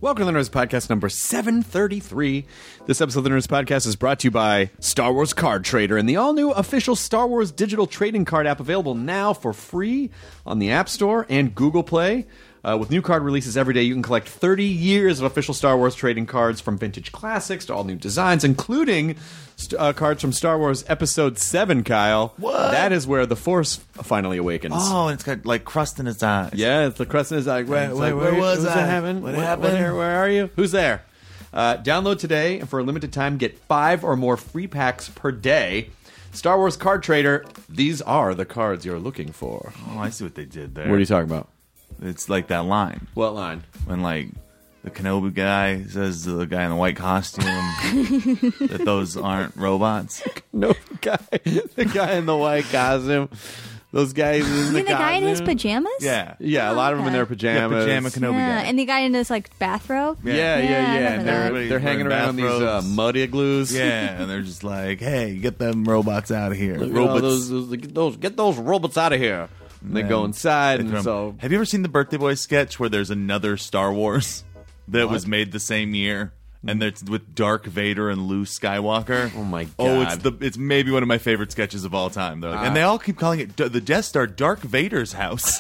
Welcome to the Nerds Podcast number 733. This episode of the Nerds Podcast is brought to you by Star Wars Card Trader and the all-new official Star Wars digital trading card app available now for free on the App Store and Google Play. With new card releases every day, you can collect 30 years of official Star Wars trading cards from vintage classics to all new designs, including cards from Star Wars Episode 7, Kyle. What? That is where the Force finally awakens. Oh, and it's got like crust in its eyes. Yeah, it's the crust in his eye. Where was that I? happened? What happened? Where are you? Who's there? Download today, and for a limited time, get 5 or more free packs per day. Star Wars Card Trader. These are the cards you're looking for. Oh, I see what they did there. What are you talking about? It's like that line What line? when like the Kenobi guy says to the guy in the white costume that those aren't robots. No, the guy in the white costume. Those guys in You the mean the guy in his costume. pajamas? Yeah. Yeah, a lot of them in their Yeah, pajamas. pajama Kenobi Yeah, guy. and the guy in his like bathrobe. Yeah. I And remember that. they're hanging Wearing around these bathrobes. mud igloos. Yeah, and they're just like, hey, get them robots out of here. Look at Robots. all get those robots out of here. And they go inside, They and throw 'em. so Have you ever seen the Birthday Boy sketch where there's another Star Wars that was made the same year? And it's with Dark Vader and Luke Skywalker. Oh my Oh, God. it's maybe one of my favorite sketches of all time. They're like, and they all keep calling it the Death Star Dark Vader's house.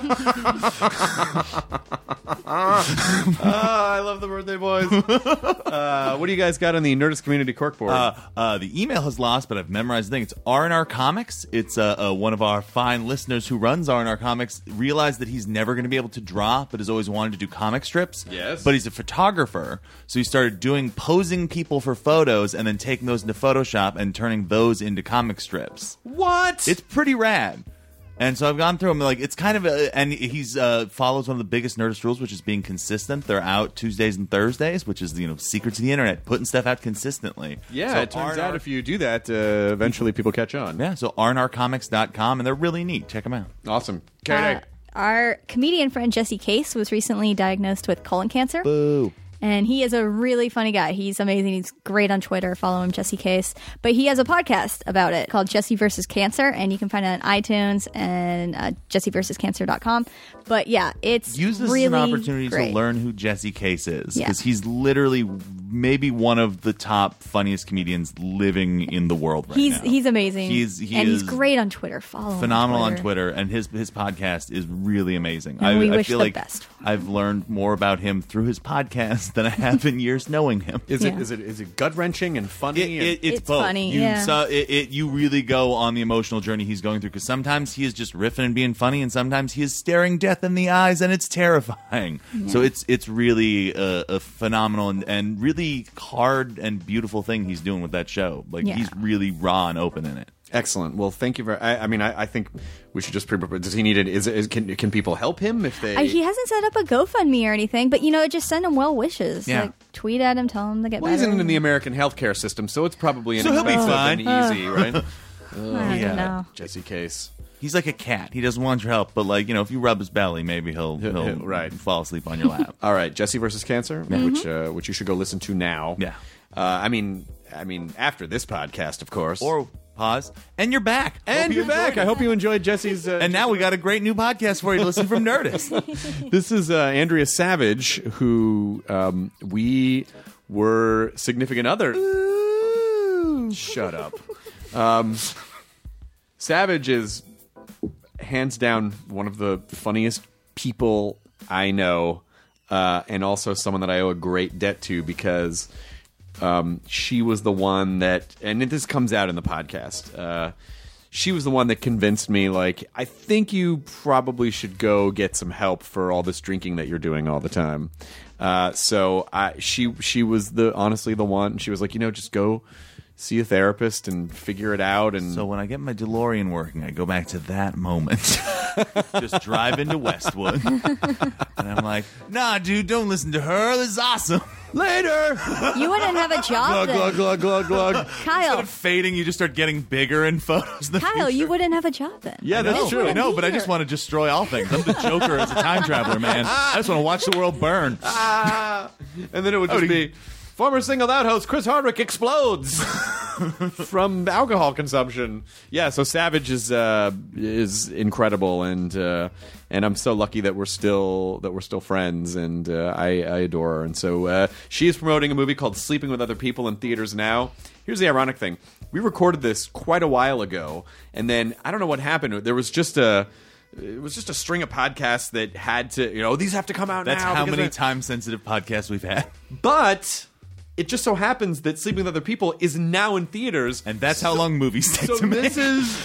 I love the Birthday Boys. What do you guys got on the Nerdist Community Corkboard? The email has lost, but I've memorized the thing. It's R&R Comics. It's one of our fine listeners who runs R&R Comics realized that he's never going to be able to draw, but has always wanted to do comic strips. Yes. But he's a photographer, so he started doing posing people for photos and then taking those into Photoshop and turning those into comic strips. What? It's pretty rad. And so I've gone through them. Like, it's kind of and he's follows one of the biggest Nerdist rules, which is being consistent. They're out Tuesdays and Thursdays, which is secrets of the internet, putting stuff out consistently. Yeah, So it turns R&R out if you do that, eventually people catch on. Yeah, so rnrcomics.com, and they're really neat. Check them out. Awesome. Carrie. Our comedian friend Jesse Case was recently diagnosed with colon cancer. Boo. And he is a really funny guy. He's amazing. He's great on Twitter. Follow him, Jesse Case. But he has a podcast about it called Jesse vs. Cancer, and you can find it on iTunes and jesseversuscancer.com. But yeah, it's Use this really as an opportunity great. to learn who Jesse Case is, Yeah. because he's literally maybe one of the top funniest comedians living in the world right now. He's amazing. He he's is great on Twitter. Follow him phenomenal on Twitter, and his podcast is really amazing. And we I wish feel the like best. I've learned more about him through his podcast than I have in years knowing him. Is Yeah. it gut wrenching and funny? It's both. funny, You, yeah. you really go on the emotional journey he's going through, because sometimes he is just riffing and being funny, and sometimes he is staring death in the eyes, and it's terrifying. So it's really a phenomenal and really hard and beautiful thing he's doing with that show. Like, Yeah. he's really raw and open in it. Excellent. Well, thank you very. I think we should just prepare. Does he need it? Can people help him if they? He hasn't set up a GoFundMe or anything, but just send him well wishes. Yeah. Like, tweet at him, tell him to get Well, he's better. in the American healthcare system, so it's probably So he'll be inexpensive and fine. easy, right? I don't yeah. know. Jesse Case. He's like a cat. He doesn't want your help, but if you rub his belly, maybe he'll Right. fall asleep on your lap. All right, Jesse versus Cancer, which you should go listen to now. Yeah. I mean, after this podcast, of course. Or pause, and you're back. and Hope you you're back. enjoyed it. I hope you enjoyed Jesse's. And now we got a great new podcast for you to listen from Nerdist. This is Andrea Savage, who we were significant other. Shut up. Savage is hands down one of the funniest people I know, and also someone that I owe a great debt to, because she was the one that, and this comes out in the podcast, she was the one that convinced me, like, I think you probably should go get some help for all this drinking that you're doing all the time. So she was honestly the one. She was like, just go see a therapist and figure it out. And So when I get my DeLorean working, I go back to that moment. Just drive into Westwood. And I'm like, nah, dude, don't listen to her. This is awesome. later, You wouldn't have a job then. glug, glug, glug. Instead Kyle, of fading, you just start getting bigger in photos. In the Kyle, you future. wouldn't have a job then. Yeah, that's No, true. I know, but I just want to destroy all things. I'm the Joker as a time traveler, man. I just want to watch the world burn. And then it would just be former singled out host Chris Hardwick explodes. from alcohol consumption. Yeah, so Savage is incredible, and I'm so lucky that we're still friends, and I adore her. And so she is promoting a movie called Sleeping with Other People in theaters now. Here's the ironic thing: we recorded this quite a while ago, and then I don't know what happened. There was just a string of podcasts that had to, these have to come out now. That's how many time-sensitive podcasts we've had. But it just so happens that Sleeping with Other People is now in theaters, And that's how long movies take to make.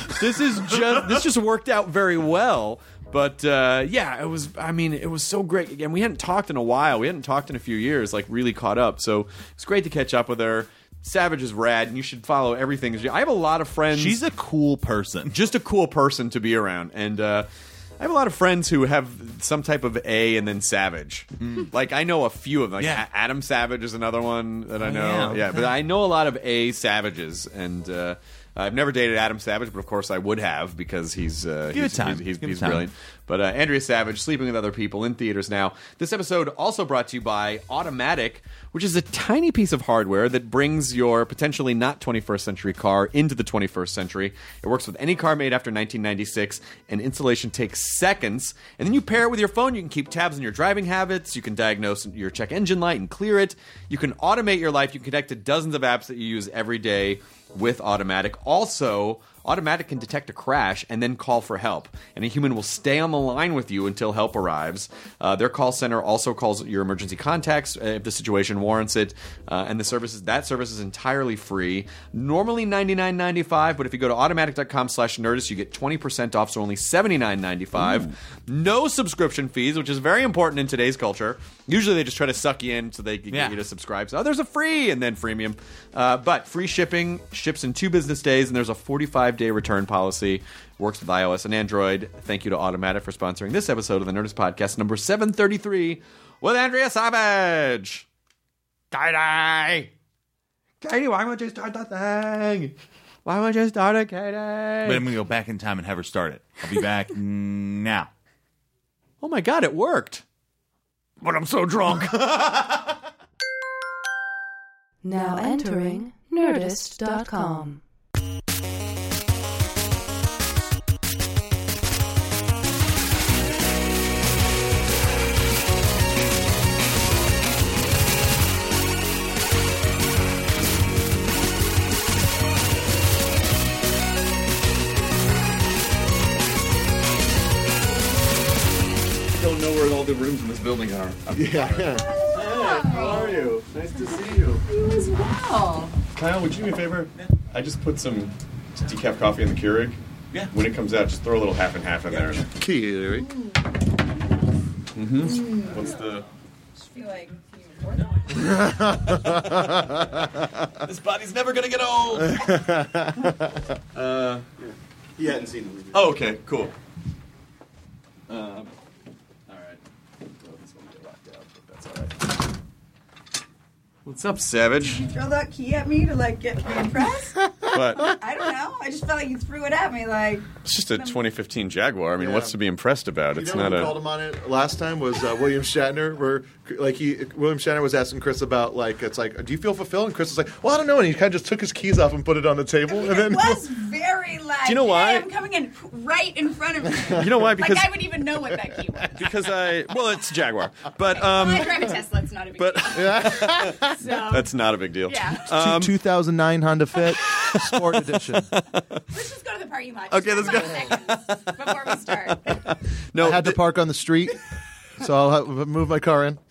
This just worked out very well. But it was so great. Again, we hadn't talked in a while. We hadn't talked in a few years, like really caught up. So it's great to catch up with her. Savage is rad, and you should follow everything. I have a lot of friends. She's a cool person. Just a cool person to be around. And I have a lot of friends who have some type of A and then Savage. Like, I know a few of them. Like, Adam Savage is another one that I know. Yeah, but I know a lot of A Savages. And I've never dated Adam Savage, but of course I would have, because he's brilliant. But Andrea Savage, Sleeping with Other People, in theaters now. This episode also brought to you by Automatic, which is a tiny piece of hardware that brings your potentially not 21st century car into the 21st century. It works with any car made after 1996, and installation takes seconds. And then you pair it with your phone. You can keep tabs on your driving habits. You can diagnose your check engine light and clear it. You can automate your life. You can connect to dozens of apps that you use every day with Automatic. Also, Automatic can detect a crash and then call for help, and a human will stay on the line with you until help arrives. Their call center also calls your emergency contacts if the situation warrants it, and that service is entirely free. Normally $99.95, but if you go to automatic.com/Nerdist, you get 20% off, so only $79.95. No subscription fees, which is very important in today's culture. Usually they just try to suck you in so they can get you to subscribe. So there's a free and then freemium. But free shipping, ships in 2 business days, and there's a 45-day return policy. Works with iOS and Android. Thank you to Automatic for sponsoring this episode of the Nerdist Podcast, number 733, with Andrea Savage. Katie, why won't you start the thing? Why won't you start it, Katie? But I'm going to go back in time and have her start it. I'll be back now. Oh my God, it worked. But I'm so drunk. Now entering Nerdist.com. I don't know where all the rooms in this building are. Hey, how are you? Nice to see you. You as well. Kyle, would you do me a favor? Yeah. I just put some decaf coffee in the Keurig. Yeah. When it comes out, just throw a little half and half in there. Keurig. What's the... I just feel like This body's never going to get old. He hadn't seen the movie. Oh, okay, cool. All right. Well, this one get locked out, but that's all right. What's up, Savage? you throw that key at me to get me impressed. What? I don't know. I just felt like you threw it at me It's just a 2015 Jaguar. I mean, what's to be impressed about? It's not not who called him on it last time was William Shatner, where William Shatner was asking Chris about do you feel fulfilled? And Chris was like, well, I don't know, and he kind of just took his keys off and put it on the table. I mean, and then it was very Do you know why? Hey, I'm coming in right in front of me. You know why? Because I would even know what that key was. because it's Jaguar, but I drive a Tesla. It's not a big deal. So, that's not a big deal. yeah. 2009 Honda Fit Sport Edition. Let's just go to the parking lot. Okay, let's go. Seconds before we start. No, I had to park on the street, so I'll move my car in.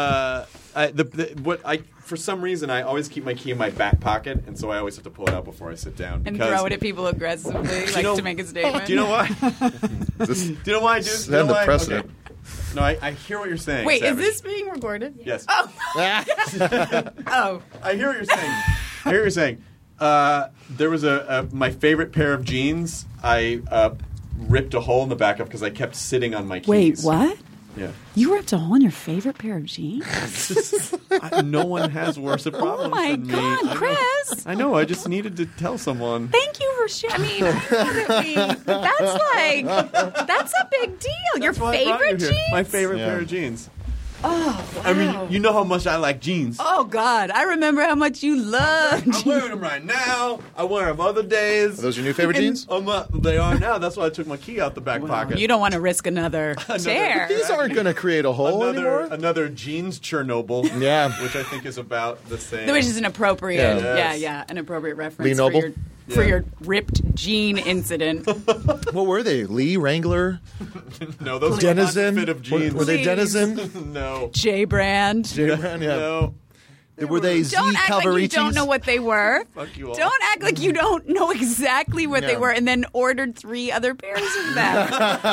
For some reason I always keep my key in my back pocket, and so I always have to pull it out before I sit down. And throw it at people aggressively, to make a statement. Do you know why? Do you know why I do? Set You know the why? precedent. Okay. No, I hear what you're saying. Wait, Savage. is this being recorded? Yes. Oh. Oh. I hear what you're saying. I hear what you're saying. There was my favorite pair of jeans. I ripped a hole in the back of because I kept sitting on my keys. Wait, what? Yeah. You ripped a hole in your favorite pair of jeans? No one has worse problems Oh my than me. God, Chris! I know. I just needed to tell someone. Thank you for sharing. I mean, that's a big deal. Your That's why I brought favorite you here. jeans? My favorite Yeah. pair of jeans. Oh, wow. I mean, you know how much I like jeans. Oh, God. I remember how much you loved I'm wearing them right now. I wear them other days. Are those your new favorite jeans? They are now. That's why I took my key out the back pocket. You don't want to risk another tear. These aren't going to create a hole anymore. Another jeans Chernobyl. Yeah. Which I think is about the same. Which is an appropriate, Yeah. an appropriate reference Lee Noble? for your ripped jean incident. What were they? Lee Wrangler? No, those Denizen? are not fit of jeans. Were they Please. Denizen? No. J Brand. J Brand, yeah. No. Were they Z Don't act like you Calvaricis? don't know what they were. Fuck you all. Don't act like you don't know exactly what they Yeah. were and then ordered 3 other pairs of them.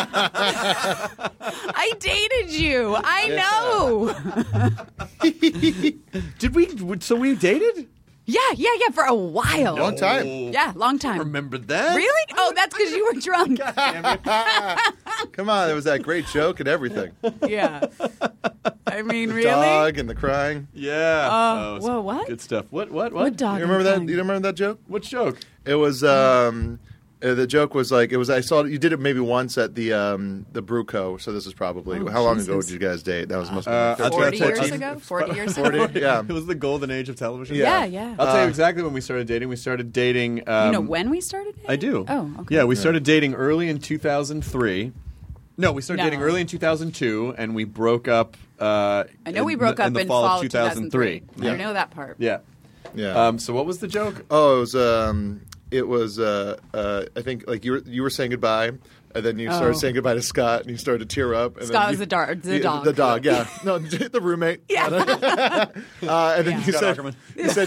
I dated you. I know. Did we? So we dated? Yeah, for a while. Long time. Yeah, long time. Remember that? Really? Oh, that's because you were drunk. Come on, there was that great joke and everything. Yeah. I mean, really? Dog and the crying. Yeah. whoa, what? Good stuff. What? What dog? You remember that? You don't remember that joke? What joke? It was the joke was like I saw you did it maybe once at the Bruco. So this is probably how long ago Jesus. did you guys date? That was must I'll have been 40 tell you- years ago? 40 years ago? 40. Yeah. It was the golden age of television. Yeah. Yeah. I'll tell you exactly when we started dating. We started dating. You know when we started dating? I do. Oh, okay. Yeah, we started dating early in 2003. No, we started No. dating early in 2002, and we broke up. I know we broke up in the in fall of 2003. 2003. I know that part. Yeah. Yeah. So what was the joke? Oh, it was I think like you were saying goodbye, and then you started saying goodbye to Scott, and you started to tear up. And Scott then was the dog. The dog, yeah. No, the roommate. Yeah. And then you Scott said, Ackerman. you said,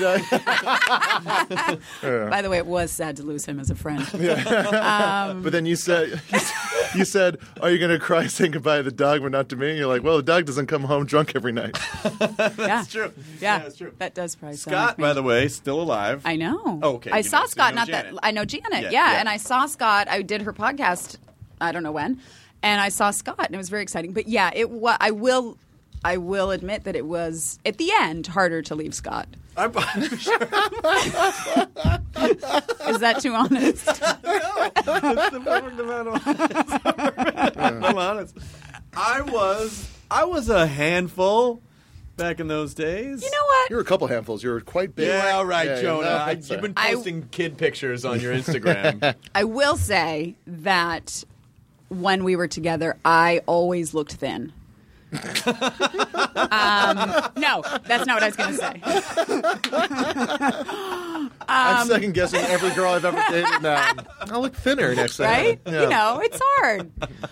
By the way, it was sad to lose him as a friend. but then you said, "Are you going to cry saying goodbye to the dog, but not to me?" And you're like, "Well, the dog doesn't come home drunk every night." That's true. Yeah, that's true. That does probably sound Scott, like me. by the way, still alive. I know. Oh, okay. I You saw know, so Scott. you know Not Janet. that I know Janet. Yeah, Yeah, yeah. and I saw Scott. I did her podcast. I don't know when, and I saw Scott, and it was very exciting. But yeah, I will admit that it was at the end harder to leave Scott. I'm sure. Is that too honest? It's the perfect amount of I'm honest. I was a handful back in those days. You know what? You were a couple handfuls. You were quite big. Yeah, all right, Yeah, Jonah. yeah, that's You've been I- posting kid pictures on your Instagram. I will say that when we were together, I always looked thin. No, that's not what I was going to say. I'm second guessing every girl I've ever dated now. I'll look thinner next time. Right? Yeah. You know, it's hard.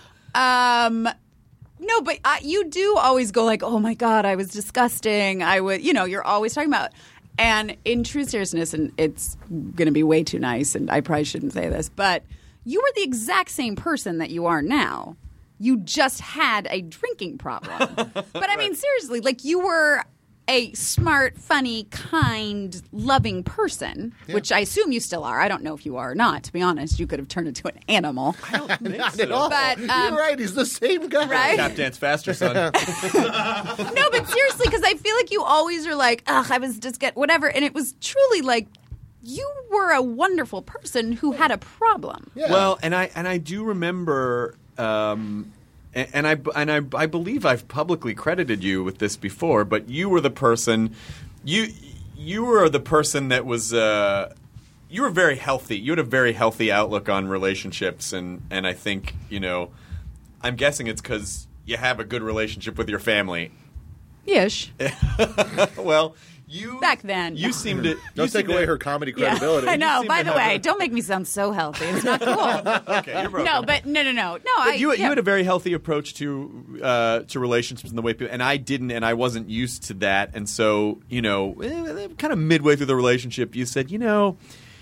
No, but you do always go like, oh my God, I was disgusting. I would, you're always talking about. And in true seriousness, and it's going to be way too nice, and I probably shouldn't say this, but you were the exact same person that you are now. You just had a drinking problem. But I mean, seriously, like you were a smart, funny, kind, loving person, which I assume you still are. I don't know if you are or not, to be honest. You could have turned into an animal. I don't think Not so. at all. But, You're right. He's the same guy. Right? Tap dance faster, son. No, but seriously, because I feel like you always are like, ugh, I was just whatever. And it was truly like, you were a wonderful person who had a problem. Yeah. Well, and I do remember, and I believe I've publicly credited you with this before, but you were the person, you were the person that was, you were very healthy. You had a very healthy outlook on relationships, and I think I'm guessing it's because you have a good relationship with your family. Ish. Well. You Back then. you seem to Don't take away her comedy Yeah, credibility. I know. seem By to the have way, a- don't make me sound so healthy. It's not cool. Okay, you're broken. No, but no. But you had a very healthy approach to relationships and the way people, and I didn't, and I wasn't used to that, and so kind of midway through the relationship, you said, you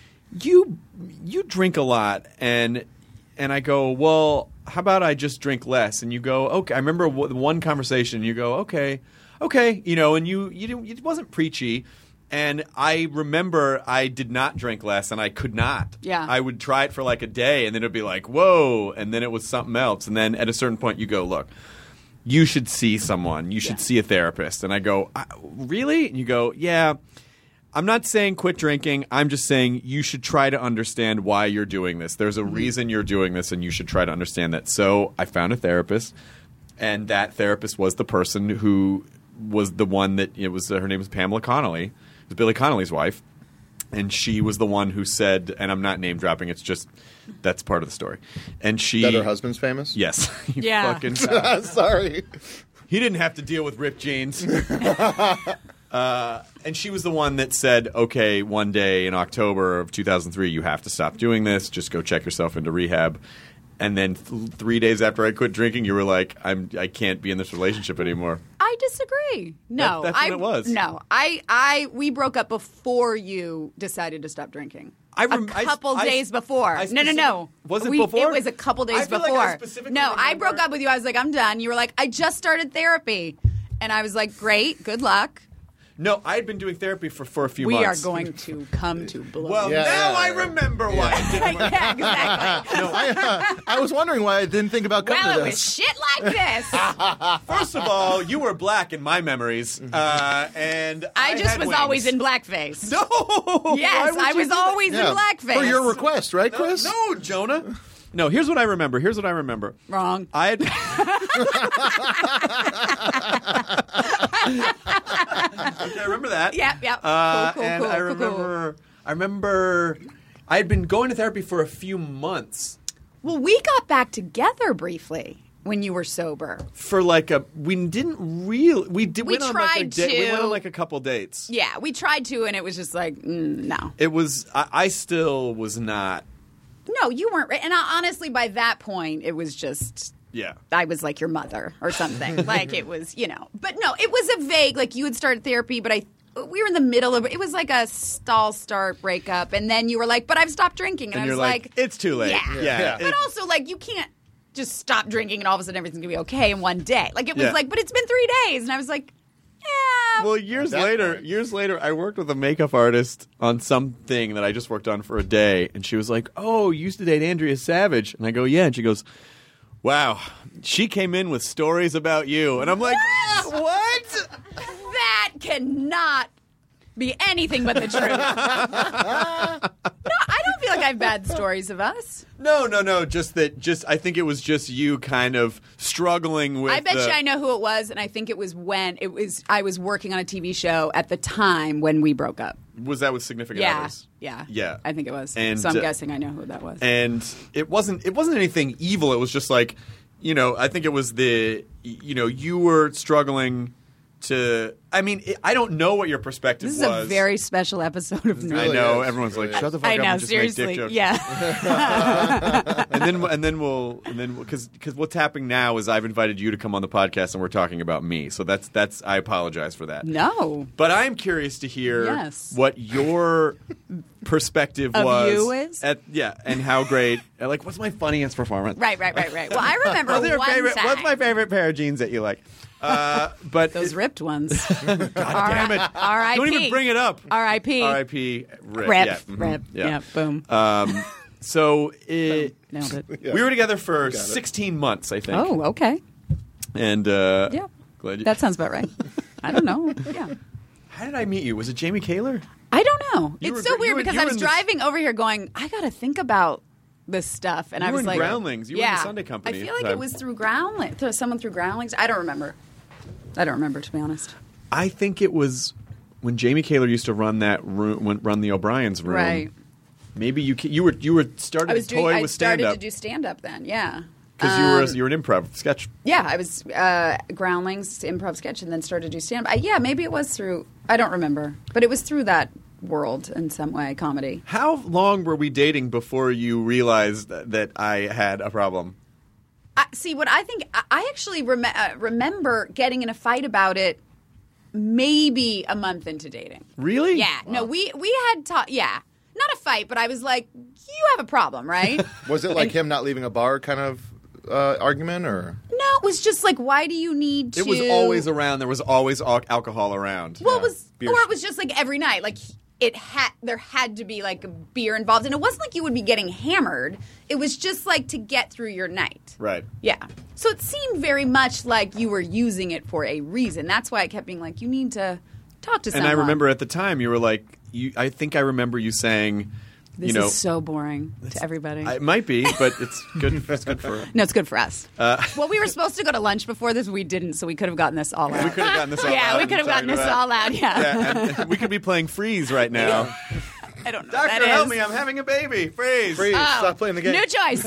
drink a lot, and I go, well, how about I just drink less? And you go, okay. I remember one conversation. You go, okay, and you didn't, it wasn't preachy. And I remember I did not drink less, and I could not. Yeah. I would try it for like a day, and then it would be like, whoa, and then it was something else. And then at a certain point, you go, look, you should see someone. You should see a therapist. And I go, really? And you go, yeah. I'm not saying quit drinking. I'm just saying you should try to understand why you're doing this. There's a reason you're doing this, and you should try to understand that. So I found a therapist. And that therapist was the person who was the one that her name was Pamela Connolly. It was Billy Connolly's wife. And she was the one who said, and I'm not name dropping, it's just that's part of the story. And she That her husband's famous? Yes. You Yeah. fucking Sorry. He didn't have to deal with ripped jeans. And she was the one that said, okay, one day in October of 2003, you have to stop doing this. Just go check yourself into rehab. And then 3 days after I quit drinking, you were like, I can't be in this relationship anymore. I disagree. No, That's what it was. No, we broke up before you decided to stop drinking. I A couple days before. No. Was it before? It was a couple days I feel before. like I specifically no, I remember- broke up with you. I was like, I'm done. You were like, I just started therapy. And I was like, great, good luck. No, I had been doing therapy for a few We are months. going to come to blows. Well, Yeah, now yeah, I yeah. remember why it didn't work. yeah, exactly. I was wondering why I didn't think about coming Well, to it was this. shit like this. First of all, you were black in my memories, and I just had was wings. always in blackface. No. Yes, I was always in blackface. For your request, right, Chris? No, Jonah. No, here's what I remember. Wrong. I had. Okay, I remember that. Yep. Cool. And I remember I had been going to therapy for a few months. Well, we got back together briefly when you were sober. For like we didn't really we went on like a tried date. We to. went on like a couple dates. Yeah, we tried to, and it was just like, no. It was I still was not. No, you weren't. And honestly, by that point, it was just. Yeah. I was like your mother or something. Like it was, But no, it was a vague, like you had started therapy, but we were in the middle of it. It was like a start breakup. And then you were like, but I've stopped drinking. And I you're was like, it's too late. Yeah. It- But also, like, you can't just stop drinking and all of a sudden everything's going to be okay in one day. Like, it was Yeah. like, but it's been 3 days. And I was like, yeah. Well, years that later, I worked with a makeup artist on something that I just worked on for a day, and she was like, "Oh, you used to date Andrea Savage," and I go, "Yeah," and she goes, "Wow, she came in with stories about you," and I'm like, "What?" That cannot be anything but the truth. No, I don't feel like I have bad stories of us. No. Just I think it was just you kind of struggling with. I bet you I know who it was, and I think it was when I was working on a TV show at the time when we broke up. Was that with significant Yeah, others? yeah, I think it was. And, so I'm guessing I know who that was. And it wasn't anything evil. It was just like, I think it was you were struggling to. I mean, I don't know what your perspective This is was. a very special episode of Nerd. I really know is. everyone's like, Really shut the fuck I up know, and just make seriously. dick jokes. Yeah. and then because what's happening now is I've invited you to come on the podcast and we're talking about me. So that's I apologize for that. No. But I'm curious to hear Yes. what your perspective Of was. you is? And how great. Like, what's my funniest performance? Right. Well, I remember What's your one favorite? time. What's my favorite pair of jeans that you like? But Those ripped ones. God damn it! R.I.P. Don't even bring it up. R.I.P. R.I.P. Rip. Rip. Yeah. Mhm. Rip. Yeah. Yeah. Boom. So Nailed it. Yeah. we were together for Got it. 16 months, I think. Oh, okay. And Yeah. glad you. That sounds about right. I don't know. Yeah. How did I meet you? Was it Jamie Kaler? I don't know. You were It's so gr- you weird were- because you I were was in this- driving over here going, I got to think about this stuff. And You I were was in like, Groundlings. You were in the Sunday Company I at feel the like it time. was through Groundlings. Someone through Groundlings. I don't remember, to be honest. I think it was when Jamie Kaler used to run that room, run the O'Brien's room. Right. Maybe you were started I was to toy I with started stand to up do stand up then. Yeah. because you were an improv sketch. Yeah, I was Groundlings improv sketch and then started to do stand up. Yeah, maybe it was through. I don't remember, but it was through that world in some way, comedy. How long were we dating before you realized that I had a problem? See, what I think, I actually remember getting in a fight about it maybe a month into dating. Really? Yeah. No, we had talked. Yeah. Not a fight, but I was like, you have a problem, right? Was it like him not leaving a bar kind of argument, or? No, it was just like, why do you need to? It was always around. There was always alcohol around. Well, Yeah. Beer. or it was just like every night. Like there had to be like a beer involved, and it wasn't like you would be getting hammered. It was just like to get through your night. Right. Yeah. So it seemed very much like you were using it for a reason. That's why I kept being like, you need to talk to And someone. I remember at the time you were like, I think I remember you saying, This is so boring to everybody. It might be, but it's good. It's good for. No, it's good for us. Well, we were supposed to go to lunch before this. We didn't, so we could have gotten this all out. We could have gotten this all out. Yeah, we could have gotten this all out. Yeah. And we could be playing Freeze right now. I don't know what Doctor, that help is. me! I'm having a baby. Freeze. Freeze. Stop playing the game. New choice.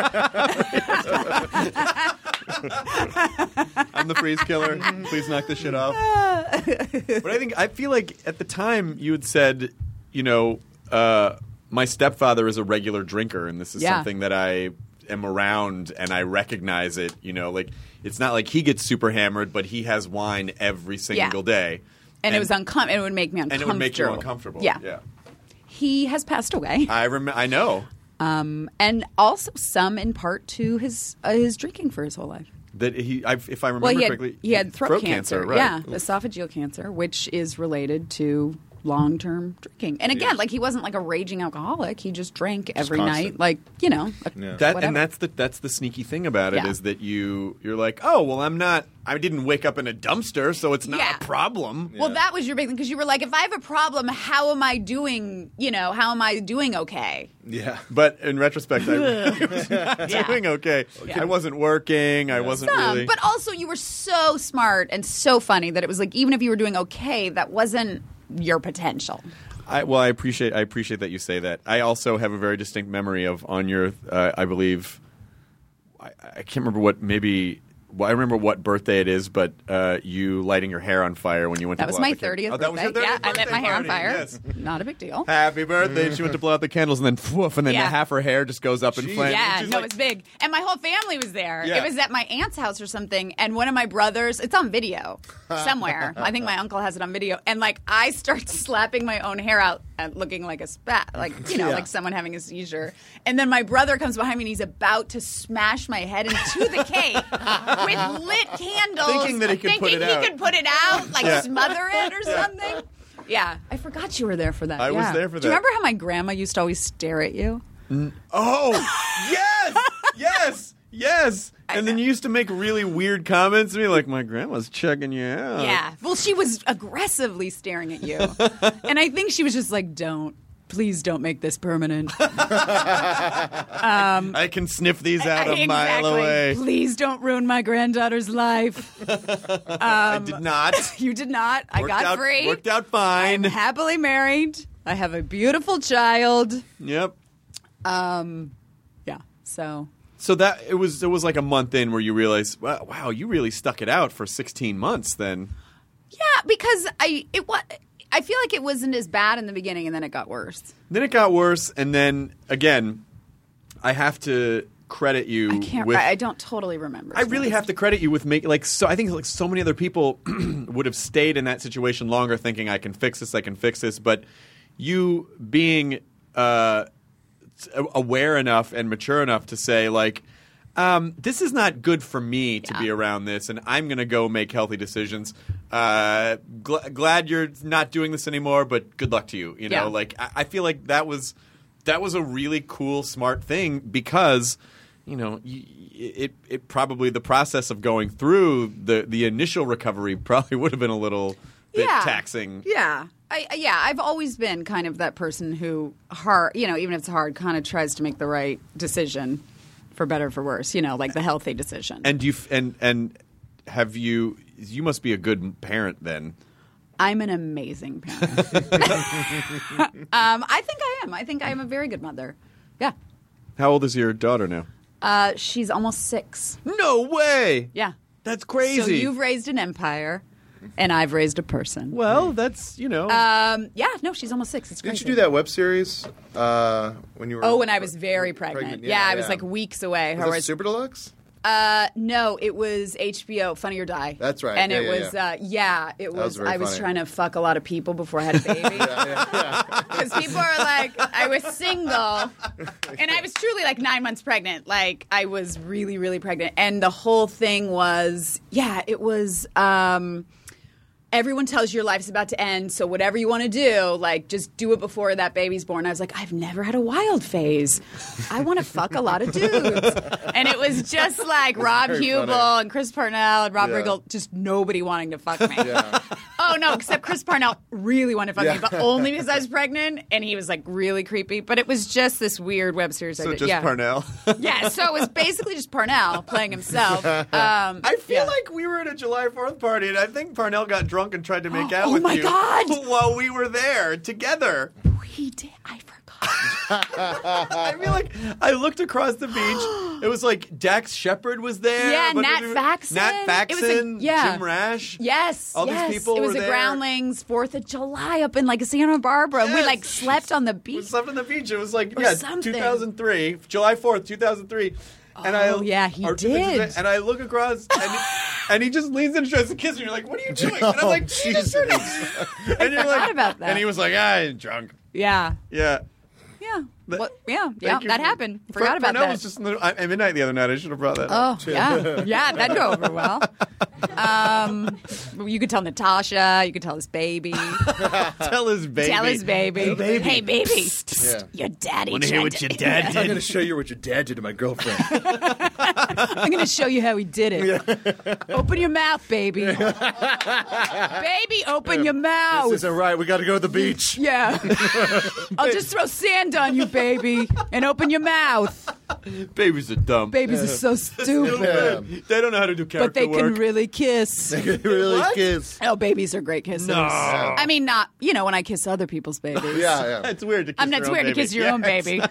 I'm the freeze killer. Please knock this shit off. But I feel like at the time you had said, my stepfather is a regular drinker, and this is something that I am around and I recognize it. Like it's not like he gets super hammered, but he has wine every single day. And it was it would make me uncomfortable. And it would make you uncomfortable. Yeah. He has passed away. I know. And also some in part to his drinking for his whole life. That if I remember correctly, he had throat cancer. Right? Yeah, esophageal cancer, which is related to long-term drinking. And again, like he wasn't like a raging alcoholic. He just drank every night, like and that's the sneaky thing about it is that you're like, oh well, I didn't wake up in a dumpster, so it's not a problem. Well, that was your big thing because you were like, if I have a problem, how am I doing? How am I doing okay? Yeah. But in retrospect, I was not doing okay. I wasn't working. I wasn't really. But also, you were so smart and so funny that it was like, even if you were doing okay, that wasn't your potential. I appreciate that you say that. I also have a very distinct memory of on your, I believe, I can't remember what maybe. Well, I remember what birthday it is, but you lighting your hair on fire when you went to blow out the candles. That was my 30th birthday. That was your 30th I birthday lit my hair on party. fire. Yes. Not a big deal. Happy birthday. And she went to blow out the candles, and then woof, and then half her hair just goes up in flames. Yeah, She's no, like, it's big. And my whole family was there. Yeah. It was at my aunt's house or something, and one of my brothers, it's on video somewhere. I think my uncle has it on video. And, like, I start slapping my own hair out and looking like a like someone having a seizure. And then my brother comes behind me, and he's about to smash my head into the cake with lit candles. Thinking that he could put it out. Like smother it or something. Yeah, I forgot you were there for that. I was there for Do you that. remember how my grandma used to always stare at you? Oh, yes. And then you used to make really weird comments to me, like, my grandma's checking you out. Yeah. Well, she was aggressively staring at you. And I think she was just like, please don't make this permanent. I can sniff these out a mile away. Please don't ruin my granddaughter's life. I did not. You did not. I got free. Worked out fine. I'm happily married. I have a beautiful child. Yep. Yeah. So that it was like a month in where you realized, wow, you really stuck it out for 16 months then. Yeah, because I feel like it wasn't as bad in the beginning, and then it got worse. Then it got worse, and then again, I have to credit you. I don't totally remember. I really have to credit you with making I think like so many other people would have stayed in that situation longer, thinking I can fix this, but you being aware enough and mature enough to say like, this is not good for me to be around this, and I'm going to go make healthy decisions. Glad you're not doing this anymore, but good luck to you. Like I feel like that was a really cool, smart thing because it probably the process of going through the initial recovery probably would have been a little bit taxing. Yeah. I've always been kind of that person who even if it's hard, kind of tries to make the right decision. For better or for worse, like the healthy decision. And you must be a good parent then. I'm an amazing parent. I think I am. I think I am a very good mother. Yeah. How old is your daughter now? She's almost 6. No way. Yeah. That's crazy. So you've raised an empire, and I've raised a person. Well, that's she's almost 6. It's crazy. Didn't you do that web series when you were? Oh, when I was very pregnant. Yeah, I was like weeks away. Was it Super Deluxe? No, it was HBO, Funny or Die. That's right. And it was, it was. I was funny. trying to fuck a lot of people before I had a baby. Because people are like, I was single, and I was truly like 9 months pregnant. Like I was really, really pregnant, and the whole thing was, it was. Everyone tells you your life's about to end, so whatever you want to do, like, just do it before that baby's born. I was like, I've never had a wild phase. I want to fuck a lot of dudes. And it was just like Rob Hubel and Chris Parnell and Rob Riggle, just nobody wanting to fuck me. Yeah. Oh, No. Except Chris Parnell really wanted to fuck me, but only because I was pregnant, and he was like really creepy. But it was just this weird web series. So just Parnell. Yeah, so it was basically just Parnell playing himself. I feel like we were at a July 4th party, and I think Parnell got drunk and tried to make out with you. Oh my God! While we were there together. He did. I forgot. I feel like I looked across the beach. It was like Dax Shepard was there. Yeah, but Nat Faxon. Nat Faxon. Jim Rash. Yes. All these people It was were the there. Groundlings 4th of July up in like Santa Barbara. Yes. We like slept on the beach. We slept on the beach. It was like, Or something. 2003, July 4th, 2003. And he or did. And I look across, and he just leans in and tries to kiss me. You're like, what are you doing? And I'm like, Jesus. And you're like, about that. And he was like, I'm drunk. Yeah. Yeah. Yeah. But- Yeah, Thank you that for- happened. Forgot about Parnell that. was just at midnight the other night. I should have brought that up. Oh, yeah. That'd go over well. You could tell Natasha. You could tell his baby. Tell his baby. Hey, baby. Your daddy. Want to hear what your dad I'm did? going to show you what your dad did to my girlfriend. I'm going to show you how he did it. Open your mouth, baby. Baby, open your mouth. This isn't right. We got to go to the beach. Yeah. I'll just throw sand on you, baby, and open your mouth. Babies are dumb. Babies are so stupid, Yeah. They don't know how to do character but they work. can really kiss. Really kiss. Oh, babies are great kissers. No. I mean, not, when I kiss other people's babies. Yeah. It's weird to kiss It's your own weird to baby. kiss your own Yes. baby.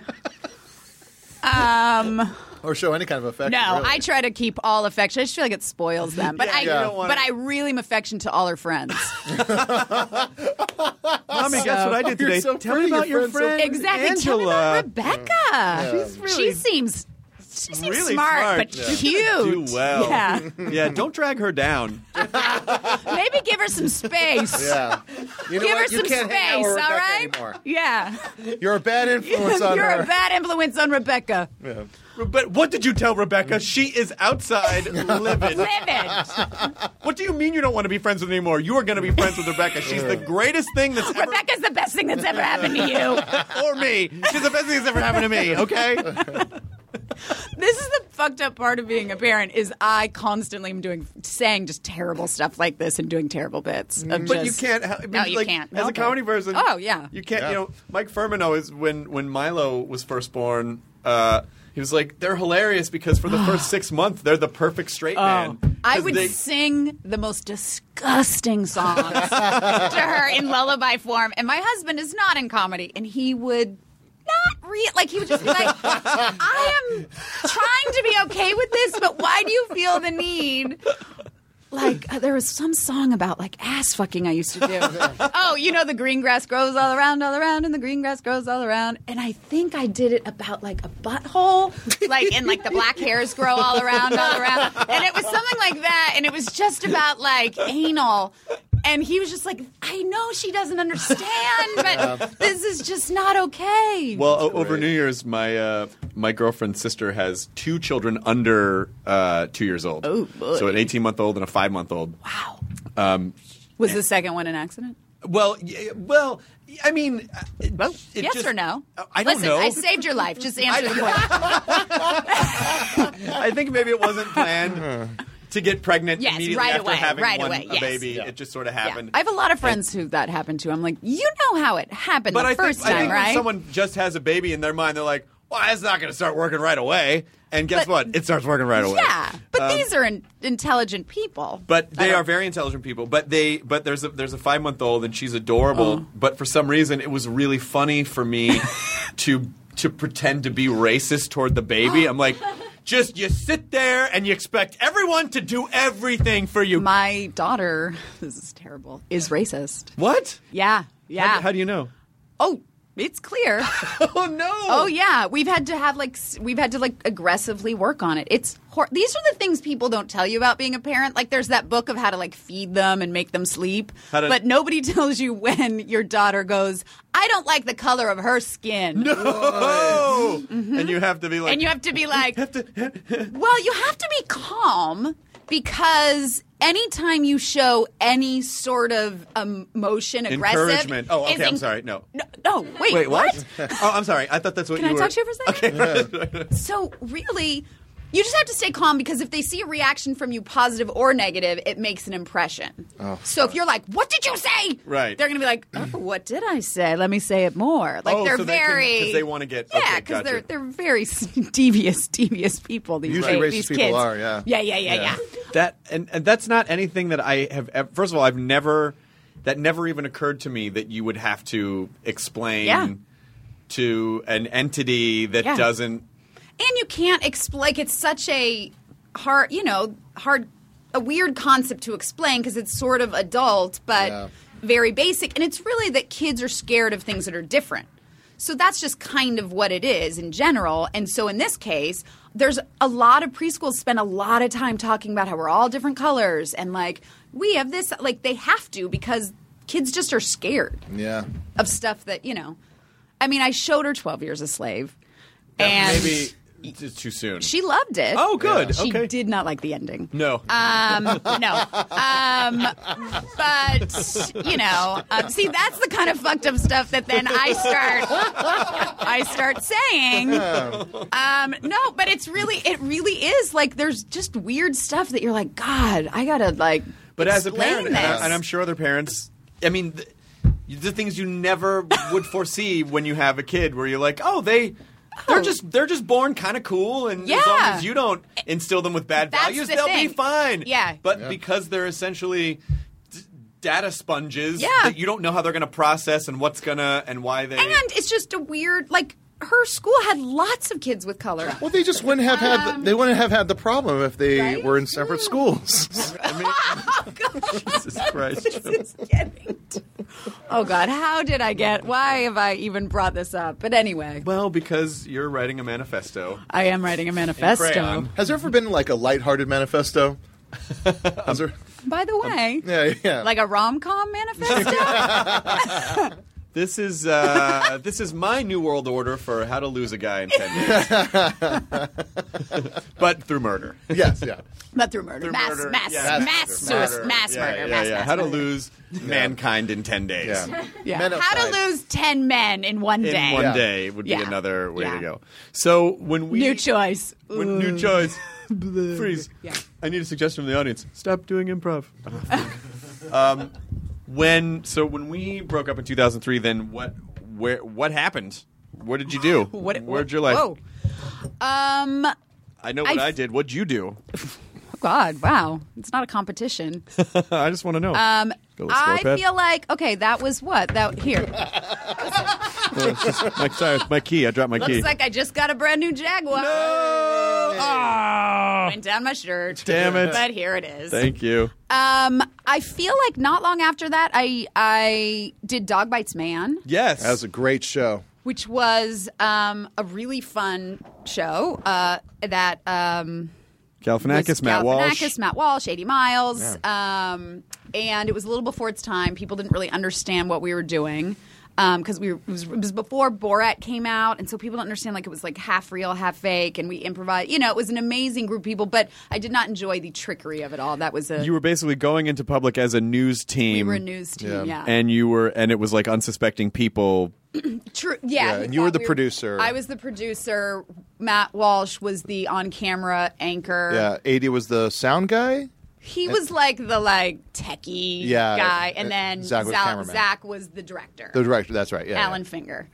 Or show any kind of affection. No, really. I try to keep all affection. I just feel like it spoils them. But you don't wanna- but I really am affection to all her friends. Mommy, guess what I did You're today? so Tell me pretty, about your your friend's so friend Exactly. Tell me about Angela. Rebecca. really- She seems really smart, but smart. cute. Do well. Yeah. Yeah, don't drag her down. Maybe give her some space. Yeah. You know Give her what? You some can't hang out space, with all Rebecca right? anymore. Yeah. You're a bad influence on You're her. a bad influence on Rebecca. Yeah. But what did you tell Rebecca? She is outside livid. Livid. What do you mean you don't want to be friends with her anymore? You are going to be friends with Rebecca. She's the greatest thing that's ever... Rebecca's the best thing that's ever happened to you. Or me. She's the best thing that's ever happened to me, okay? This is the fucked up part of being a parent is I constantly am saying just terrible stuff like this and doing terrible bits. Of But you just- can't... No, you can't. As a Okay. comedy person... Oh, yeah. You can't, Yeah. Mike Furman always, when Milo was first born, he was like, they're hilarious because for the first 6 months, they're the perfect straight man. I 'Cause would they- sing the most disgusting songs to her in lullaby form. And my husband is not in comedy, and he would not like he would just be like, I am trying to be okay with this, but why do you feel the need? Like, there was some song about, like, ass fucking I used to do. Oh, the green grass grows all around, and the green grass grows all around. And I think I did it about, like, a butthole. And, like, the black hairs grow all around. And it was something like that. And it was just about, like, anal. And he was just like, I know she doesn't understand, but this is just not okay. Well, over New Year's, my girlfriend's sister has 2 children under 2 years old. Oh, boy. So an 18-month-old and a 5-month-old. Wow. Was the second one an accident? Well, I mean, Yes or no? I don't Listen, know. I saved your life. Just answer the question. I think maybe it wasn't planned to get pregnant Yes, immediately right after away, having right a away, yes. baby. It just sort of Yeah. happened. I have a lot of friends who that happened to. I'm like, you know how it happened But the I first think, time, when right? someone just has a baby in their mind, they're like, well, it's not going to start working right away. And guess But- what? It starts working right away. Yeah, but these are intelligent people. But I they don't- are very intelligent people. But there's a 5-month-old and she's adorable. Oh. But for some reason, it was really funny for me to pretend to be racist toward the baby. I'm like, just you sit there and you expect everyone to do everything for you. My daughter, this is terrible, is racist. What? Yeah. How do you know? Oh, it's clear. Oh no! Oh yeah, we've had to aggressively work on it. These are the things people don't tell you about being a parent. Like there's that book of how to like feed them and make them sleep, but nobody tells you when your daughter goes, I don't like the color of her skin. No! Mm-hmm. And you have to be like, And you have to be like, well, you have to be calm because anytime you show any sort of emotion, aggressive, encouragement. Oh, okay. I'm sorry. No. No, wait, Wait, what? Oh, I'm sorry. I thought that's what Can you I were. talk to you for a second? Okay. So really, You just have to stay calm because if they see a reaction from you, positive or negative, it makes an impression. So if you're like, "What did you say?" Right. They're going to be like, "Oh, what did I say? Let me say it more." Like they're so very because they want to get yeah, because gotcha. they're very devious people. These Usually days, racist these people kids. are, yeah. Yeah. That and that's not anything that I have. First of all, that never even occurred to me that you would have to explain Yeah. to an entity that Yeah. doesn't. And you can't explain. Like it's such a hard, a weird concept to explain because it's sort of adult but very basic. And it's really that kids are scared of things that are different. So that's just kind of what it is in general. And so in this case, there's a lot of preschools spend a lot of time talking about how we're all different colors and like we have this. Like they have to because kids just are scared Yeah. of stuff that I mean, I showed her 12 Years a Slave, and Maybe it's too soon. she loved it. Oh, good. She Okay. did not like the ending. No. No. But, see, that's the kind of fucked up stuff that then I start saying. No, but it really is like there's just weird stuff that you're like, God, I gotta like. But as a explain parent, this. and I'm sure other parents, I mean, the things you never would foresee when you have a kid, where you're like, they're just born kind of cool, and as long Yeah. as you don't instill them with bad That's values, the they'll thing. be fine. Yeah. But because they're essentially data sponges, Yeah. that you don't know how they're going to process and what's gonna and why they. And it's just a weird, like, her school had lots of kids with color. Well, they just wouldn't have they wouldn't have had the problem if they Right? were in separate schools. Oh, God. Jesus Christ. This is getting oh, God. Why have I even brought this up? But anyway, Well, because you're writing a manifesto. I am writing a manifesto. crayon. Has there ever been like a lighthearted manifesto? Has there? By the way, Yeah. like a rom-com manifesto? This is my new world order for how to lose a guy in 10 days. But through murder. Yes, yeah. But through murder. Mass murder. murder. Yeah. Mass Murder. murder. Yeah. How to murder. lose mankind in 10 days. Yeah. Yeah. Men How to outside. lose 10 men in one In day. one Yeah. day would be Yeah. another way Yeah. to go. So when we New choice. new choice, freeze. Yeah. I need a suggestion from the audience. Stop doing improv. When we broke up in 2003, then what happened? What did you do? Where'd your life? Whoa. I know what I I did. What'd you do? God, wow. It's not a competition. I just want to know. Go with I Scorepad. feel like, okay, that was what? Here. Sorry, it's my key. I dropped my key. Looks like I just got a brand new Jaguar. Oh, Went down my shirt. damn it. But here it is. Thank you. I feel like not long after that, I did Dog Bites Man, Yes. That was a great show. which was a really fun show that Galifianakis, was Matt Walsh. Galifianakis, Matt Walsh, 80 Miles. And it was a little before its time. People didn't really understand what we were doing. Because it was before Borat came out, and so people don't understand. Like it was like half real, half fake, and we improvised. It was an amazing group of people, but I did not enjoy the trickery of it all. That was You were basically going into public as a news team. we were a news team, yeah. And it was like unsuspecting people. True, Yeah, he and you were thought the we producer. I was the producer. Matt Walsh was the on-camera anchor. Yeah, 80 was the sound guy. He was like the techie Yeah, guy, and then Zach was cameraman. Zach was the director. The director, that's right. Yeah, Alan Finger.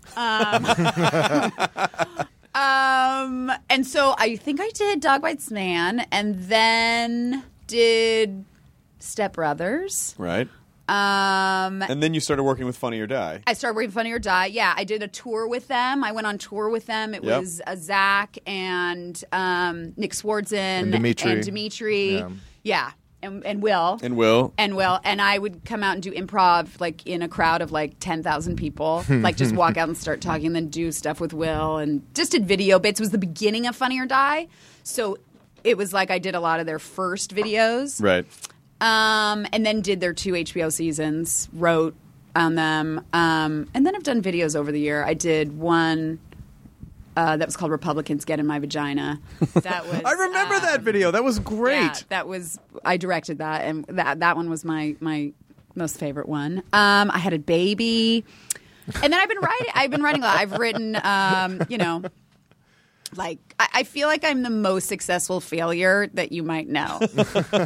And so I think I did Dog Bites Man, and then did Step Brothers. Right. And then you started working with Funny or Die. I started working Funny or Die. Yeah, I did a tour with them. I went on tour with them. It Yep. was Zach and Nick Swardson And Dimitri. Yeah, and Will. And Will. And I would come out and do improv like in a crowd of like 10,000 people, like just walk out and start talking, and then do stuff with Will, and just did video bits. It was the beginning of Funny or Die, so it was like I did a lot of their first videos, Right. and then did their 2 HBO seasons, wrote on them, and then I've done videos over the year. I did one that was called Republicans Get in My Vagina. That was I remember that video. That was great. yeah, that was I directed that, and that one was my most favorite one. I had a baby, and then I've been writing a lot. I've written, like I feel like I'm the most successful failure that you might know. No, but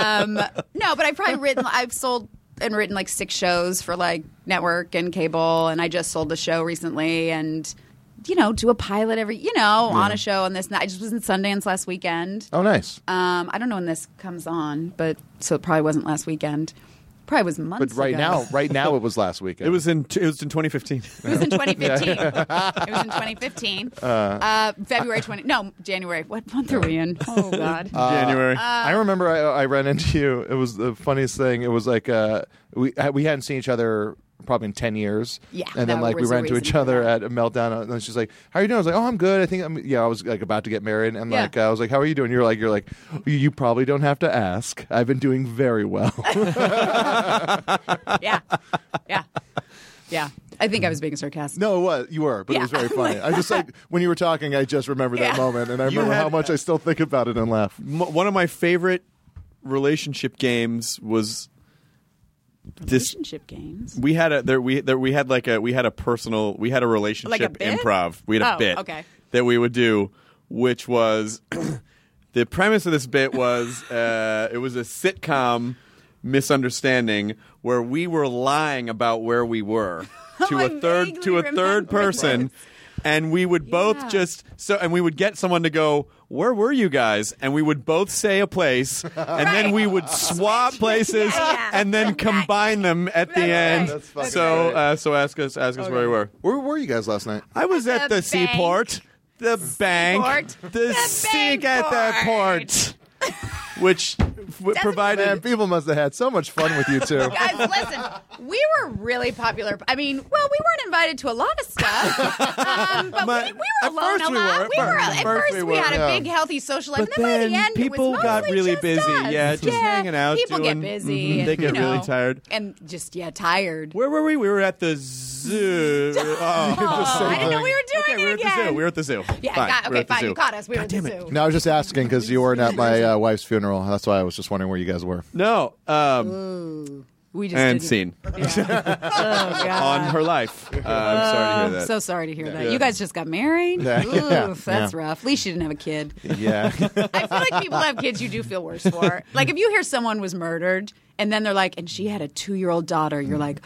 I've sold and written like 6 shows for like network and cable, and I just sold the show recently, and do a pilot every on a show on this. I just was in Sundance last weekend. Oh, nice. I don't know when this comes on, but so it probably wasn't last weekend. Probably was months But ago. right now, it was last weekend. It was in 2015. It was in 2015. It was in 2015. February 20. No, January. What month are we in? Oh God. January. I remember I ran into you. It was the funniest thing. It was like we hadn't seen each other probably in 10 years. Yeah, and then that like we was a ran into reason each for other that. at a meltdown, and she's like, "How are you doing?" I was like, "Oh, I'm good. I think I was like about to get married, and Yeah. like I was like, "How are you doing?" You're like, "You probably don't have to ask. I've been doing very well." Yeah. I think I was being sarcastic. No, it was. You were, but it was very funny. I just like when you were talking, I just remembered that Yeah. moment, and I remember how much I still think about it and laugh. One of my favorite relationship games was this. Relationship games. We had a relationship Like a bit? improv. We had a Oh, bit okay. that we would do, which was the premise of this bit was it was a sitcom misunderstanding where we were lying about where we were to I a vaguely third remember person. this. And we would both and we would get someone to go, "Where were you guys?" And we would both say a place, and then we would swap places, and then combine them at the end. That's fucking So ask us where we were. Where were you guys last night? I was at The the bank. seaport, the bank, Seaport. the The sink at the bankport. port, which provided. Man, people must have had so much fun with you two. Guys, listen, we were really popular. I mean, we weren't invited to a lot of stuff, but we were at alone first a we lot. were. At first we had were. a big, healthy social life. But and then by then the end, people it was got mostly really just busy. us. Yeah, just hanging out, People doing- get busy. Mhm. They and, get really tired. And just, tired. Where were we? We were at the zoo. Oh, I didn't know we were doing Okay, we were it at the again. zoo. We were at the zoo. Yeah, Fine. okay, We were at the fine. zoo. You caught us. We were at the damn it. zoo. No, I was just asking because you weren't at my wife's funeral. That's why I was just wondering where you guys were. No. We just And didn't. scene Yeah. Oh, God. on her life. I'm sorry to hear that. So sorry to hear that. Yeah. You guys just got married? Yeah. Oof, that's Yeah. rough. At least you didn't have a kid. Yeah. I feel like people have kids you do feel worse for. Like if you hear someone was murdered and then they're like, and she had a 2-year-old daughter, you're like,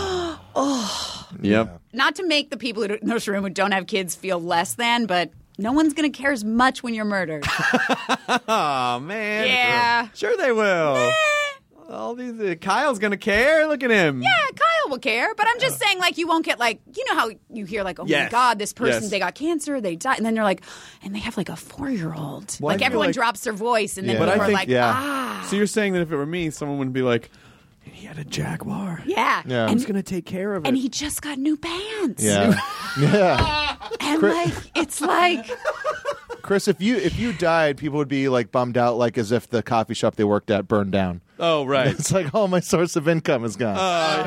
Yep. not to make the people in this room who don't have kids feel less than, but no one's going to care as much when you're murdered. Oh man. Yeah. Sure they will. All these Kyle's gonna care. Look at him. Yeah, Kyle will care, but I'm just saying, like, you won't get, like, you know how you hear, like, oh, my Yes. God, this person, Yes. they got cancer, they died, and then they're like, and they have, like, a 4-year-old. Well, I Like, feel everyone like- drops their voice, and then Yeah. But I people are think- like, yeah. So you're saying that if it were me, someone wouldn't be like, he had a Jaguar. Yeah. Yeah. Who's And, gonna take care of it? and he just got new pants. Yeah. Yeah. And, like, it's like, Chris, if you died, people would be like bummed out, like as if the coffee shop they worked at burned down. Oh right. It's like, oh, my source of income is gone.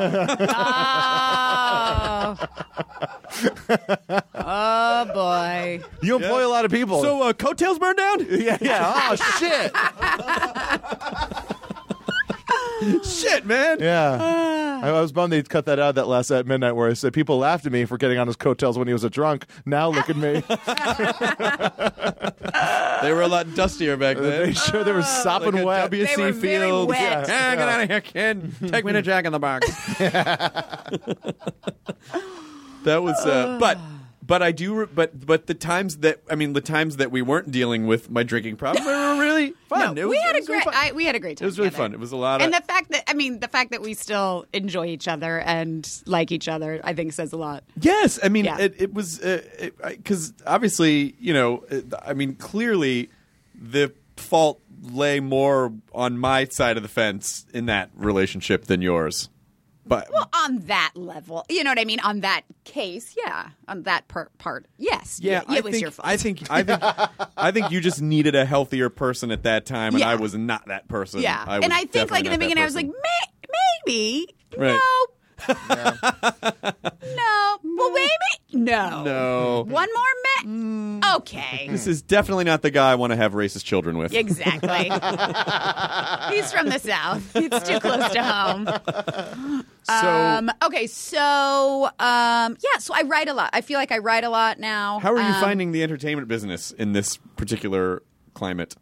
oh, boy. You employ a lot of people. So coattails burned down? yeah. Oh shit. Shit, man. Yeah. I was bummed they cut that out that last at midnight where I said people laughed at me for getting on his coattails when he was a drunk. Now look at me. They were a lot dustier back then. They sure they were sopping Like wet. at WC They were very Field. wet. Get out of here, kid. Take me to Jack in the Box. That was, but I do, but the times that we weren't dealing with my drinking problem were really fun. No, It was- we had it a was really great. fun. We had a great time. It was really together. fun. It was a lot of. And the fact that we still enjoy each other and like each other, I think says a lot. Yes, I mean Yeah. it was because obviously clearly the fault lay more on my side of the fence in that relationship than yours. But Well, on that level, you know what I mean. On that case, yeah. On that part, yes. yeah, it was your fault. I think you just needed a healthier person at that time, and Yeah. I was not that person. yeah, I was and I think definitely like in the not that beginning, I was person. like, maybe, Right. no, no. Well, maybe, no. No. One more Okay. This is definitely not the guy I want to have racist children with. Exactly. He's from the South. It's too close to home. Okay, so I write a lot. I feel like I write a lot now. How are you finding the entertainment business in this particular climate?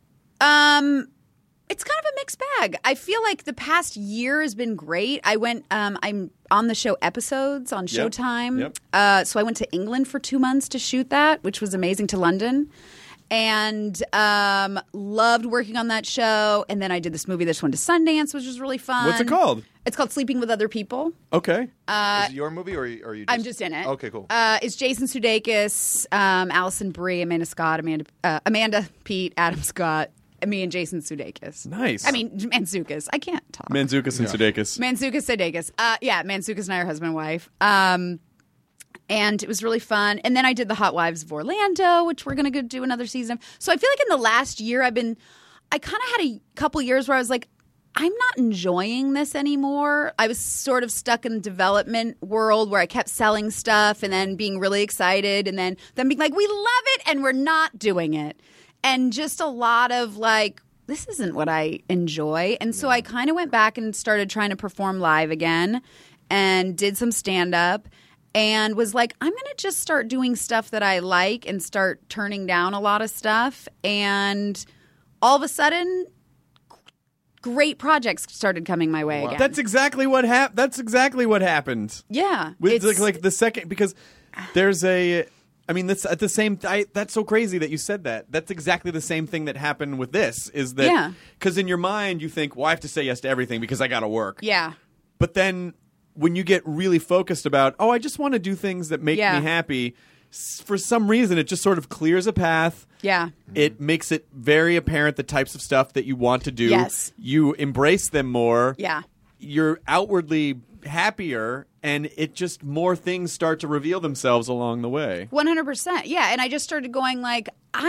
It's kind of a mixed bag. I feel like the past year has been great. I'm on the show Episodes on Showtime. Yep. So I went to England for 2 months to shoot that, which was amazing, to London. And loved working on that show. And then I did this movie, this one to Sundance, which was really fun. What's it called? It's called Sleeping with Other People. Okay. Is it your movie, or are you? Just... I'm just in it. Okay, cool. It's Jason Sudeikis, Allison Brie, Amanda Scott, Amanda Pete, Adam Scott, me and Jason Sudeikis. Nice. I mean, Mantzoukas. I can't talk. Mantzoukas and Sudeikis. Sudeikis. Mantzoukas and I are husband and wife. And it was really fun. And then I did The Hot Wives of Orlando, which we're going to do another season. So I feel like in the last year I kind of had a couple years where I was like, I'm not enjoying this anymore. I was sort of stuck in the development world where I kept selling stuff and then being really excited and then being like, we love it and we're not doing it. And just a lot of like, this isn't what I enjoy. And so I kind of went back and started trying to perform live again and did some stand-up and was like, I'm going to just start doing stuff that I like and start turning down a lot of stuff. And all of a sudden, great projects started coming my way again. That's exactly what happened. That's exactly what happened. Yeah. With like the second, because there's a... I mean, that's at the same. That's so crazy that you said that. That's exactly the same thing that happened with this. Is that because in your mind you think, well, I have to say yes to everything because I got to work. Yeah. But then when you get really focused about, I just want to do things that make me happy, for some reason it just sort of clears a path. Yeah. It makes it very apparent the types of stuff that you want to do. Yes. You embrace them more. Yeah. You're outwardly happier, and it just more things start to reveal themselves along the way. 100%. Yeah. And I just started going like,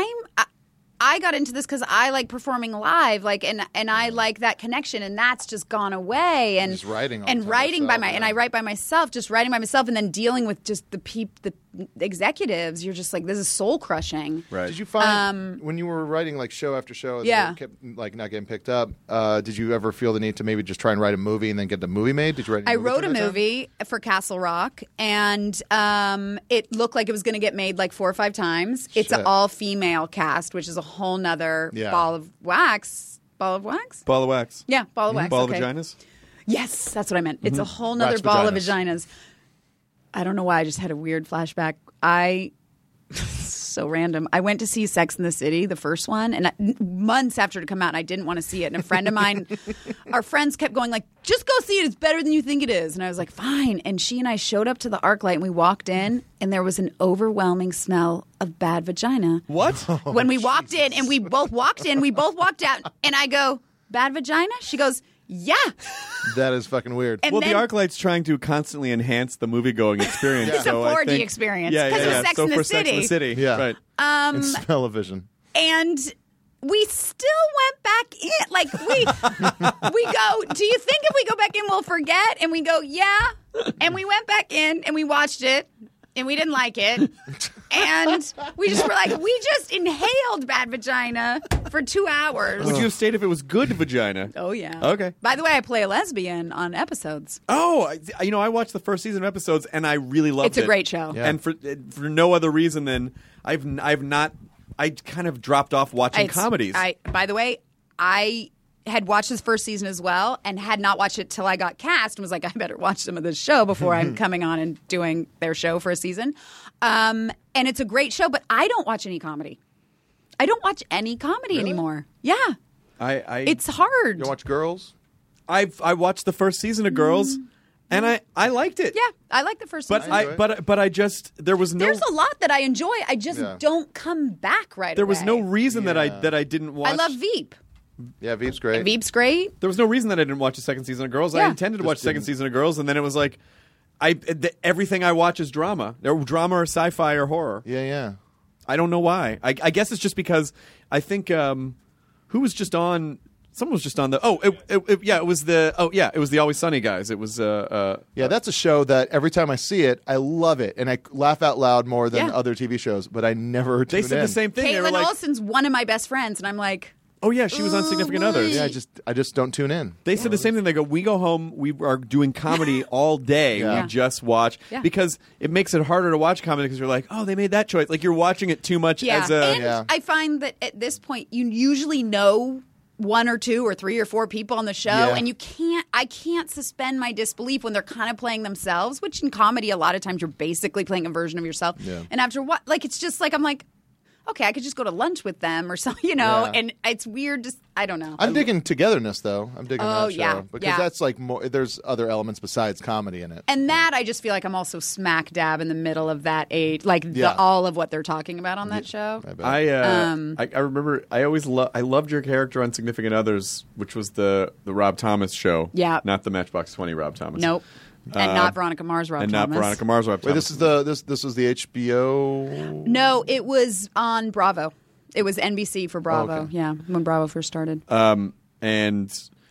I got into this because I like performing live, like, and I like that connection, and that's just gone away. And just writing all and the time writing yourself, by and I write by myself, just writing by myself, and then dealing with just the executives. You're just like, this is soul crushing. Right. Did you find when you were writing like show after show, that kept like not getting picked up? Did you ever feel the need to maybe just try and write a movie and then get the movie made? Did you write? I wrote a movie for Castle Rock, and it looked like it was going to get made like 4 or 5 times. It's an all-female cast, which is a whole nother ball of wax. Ball of wax? Ball of wax. Yeah, ball of wax. Ball okay. of vaginas? Yes, that's what I meant. It's a whole nother ball of vaginas. I don't know why. I just had a weird flashback. So random. I went to see Sex and the City, the first one, and months after it come out, and I didn't want to see it. And a friend of mine, our friends kept going like, just go see it. It's better than you think it is. And I was like, fine. And she and I showed up to the ArcLight, and we walked in, and there was an overwhelming smell of bad vagina. What? When we walked in, and we both walked in, we both walked out, and I go, bad vagina? She goes, yeah. That is fucking weird. And well, then, the ArcLight's trying to constantly enhance the movie-going experience. It's so a 4D I think, experience. Yeah, Because yeah. of Sex so and the for City. Sex and the City. Yeah. Right. And smell-o-vision. And we still went back in. Like, we go, do you think if we go back in we'll forget? And we go, yeah. And we went back in and we watched it. And we didn't like it. And we just were like, we just inhaled bad vagina for 2 hours. Would you have stayed if it was good vagina? Oh, yeah. Okay. By the way, I play a lesbian on Episodes. Oh, I watched the first season of Episodes, and I really loved it. It's a great show. Yeah. And for no other reason than I kind of dropped off watching comedies. By the way, I had watched this first season as well and had not watched it till I got cast and was like, I better watch some of this show before I'm coming on and doing their show for a season. And it's a great show, but I don't watch any comedy. I don't watch any comedy anymore. Yeah. It's hard. You watch Girls? I watched the first season of Girls, and I liked it. Yeah, I like the first But season. but I just there was no. There's a lot that I enjoy. I just don't come back right away. There was no reason that I didn't watch. I love Veep. Yeah, Veep's great. Veep's great. There was no reason that I didn't watch the second season of Girls. Yeah. I intended to watch the second season of Girls, and then it was like, everything I watch is drama. Drama or sci-fi or horror. Yeah. I don't know why. I guess it's just because I think who was just on Someone was just on the. It was the Always Sunny guys. It was. Yeah, that's a show that every time I see it, I love it, and I laugh out loud more than other TV shows. But I never tune They said in. the same thing. They were Caitlin like, Olsen's one of my best friends, and I'm like, oh yeah, she was on Significant Others. Yeah, I just don't tune in. They said the same thing. They go, we go home, we are doing comedy all day. Yeah. We just watch Yeah. because it makes it harder to watch comedy because you're like, oh, they made that choice. Like you're watching it too much as a. and I find that at this point you usually know one or two or three or four people on the show, and I can't suspend my disbelief when they're kind of playing themselves, which in comedy a lot of times you're basically playing a version of yourself. Yeah. And after what, like it's just like I'm like, okay, I could just go to lunch with them or something, you know. Yeah. And it's weird. Just I don't know. I'm digging Togetherness though. I'm digging that show yeah, because yeah. that's like more. There's other elements besides comedy in it. And that I just feel like I'm also smack dab in the middle of that age, like Yeah. all of what they're talking about on that show. I bet. I remember I always I loved your character on Significant Others, which was the Rob Thomas show. Yeah. Not the Matchbox 20 Rob Thomas. Nope. And not Veronica Mars, Rob And Thomas. not Veronica Mars Rob Wait, Thomas. this is this was the HBO. No, it was on Bravo. It was NBC for Bravo. Oh, okay. Yeah, when Bravo first started. And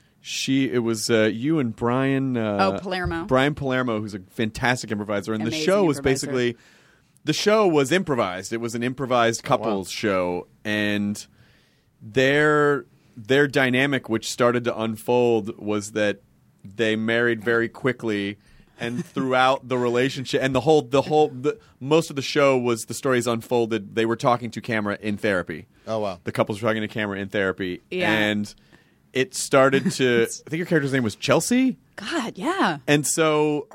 it was you and Brian. Palermo. Brian Palermo, who's a fantastic improviser, and the Amazing show was improviser. basically the show was improvised. It was an improvised couples show, and their dynamic, which started to unfold, was that they married very quickly. And throughout the relationship, and the most of the show was the stories unfolded. They were talking to camera in therapy. Oh, wow. The couples were talking to camera in therapy, Yeah. and it started to. I think your character's name was Chelsea, God, yeah. and so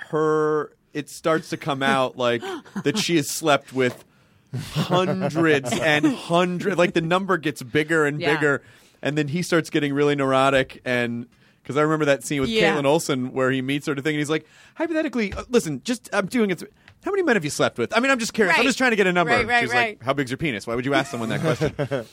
it starts to come out like that she has slept with hundreds and hundreds. Like the number gets bigger and Yeah. bigger, and then he starts getting really neurotic and. Because I remember that scene with Yeah. Caitlin Olsen where he meets her to thing, and he's like, hypothetically, listen, I'm doing it. How many men have you slept with? I mean, I'm just curious. I'm Right. just trying to get a number. Right, She's right. like, how big's your penis? Why would you ask someone that question?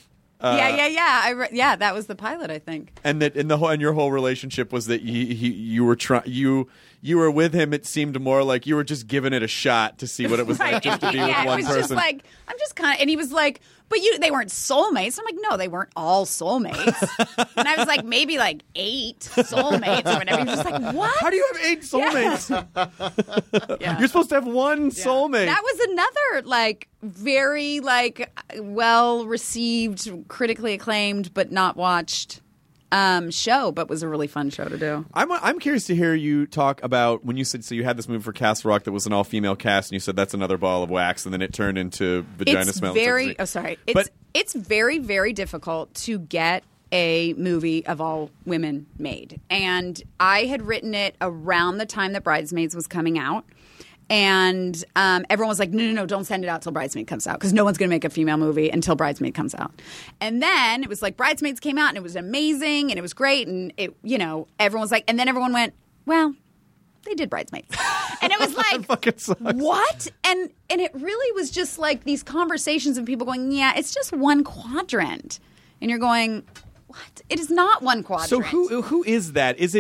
Yeah. That was the pilot, I think. And that and your whole relationship was that you were with him. It seemed more like you were just giving it a shot to see what it was like just to be with Yeah, one it was person. just like I'm just kind of, and he was like, but they weren't soulmates. I'm like, no, they weren't all soulmates. And I was like, maybe like 8 soulmates or whatever. He was just like, what? How do you have 8 soulmates? Yeah. You're supposed to have one soulmate. That was another like very like well received, critically acclaimed, but not watched show, but was a really fun show to do. I'm curious to hear you talk about when you said so you had this movie for Castle Rock that was an all female cast, and you said that's another ball of wax, and then it turned into Vagina It's Smells. very it's very, very difficult to get a movie of all women made. And I had written it around the time that Bridesmaids was coming out. And everyone was like, no, don't send it out till Bridesmaid comes out because no one's going to make a female movie until Bridesmaid comes out. And then it was like Bridesmaids came out and it was amazing and it was great. And it, everyone was like, and then everyone went, well, they did Bridesmaids. And it was like, fucking sucks. what? And it really was just like these conversations of people going, yeah, it's just one quadrant. And you're going, what? It is not one quadrant. So who is that? Is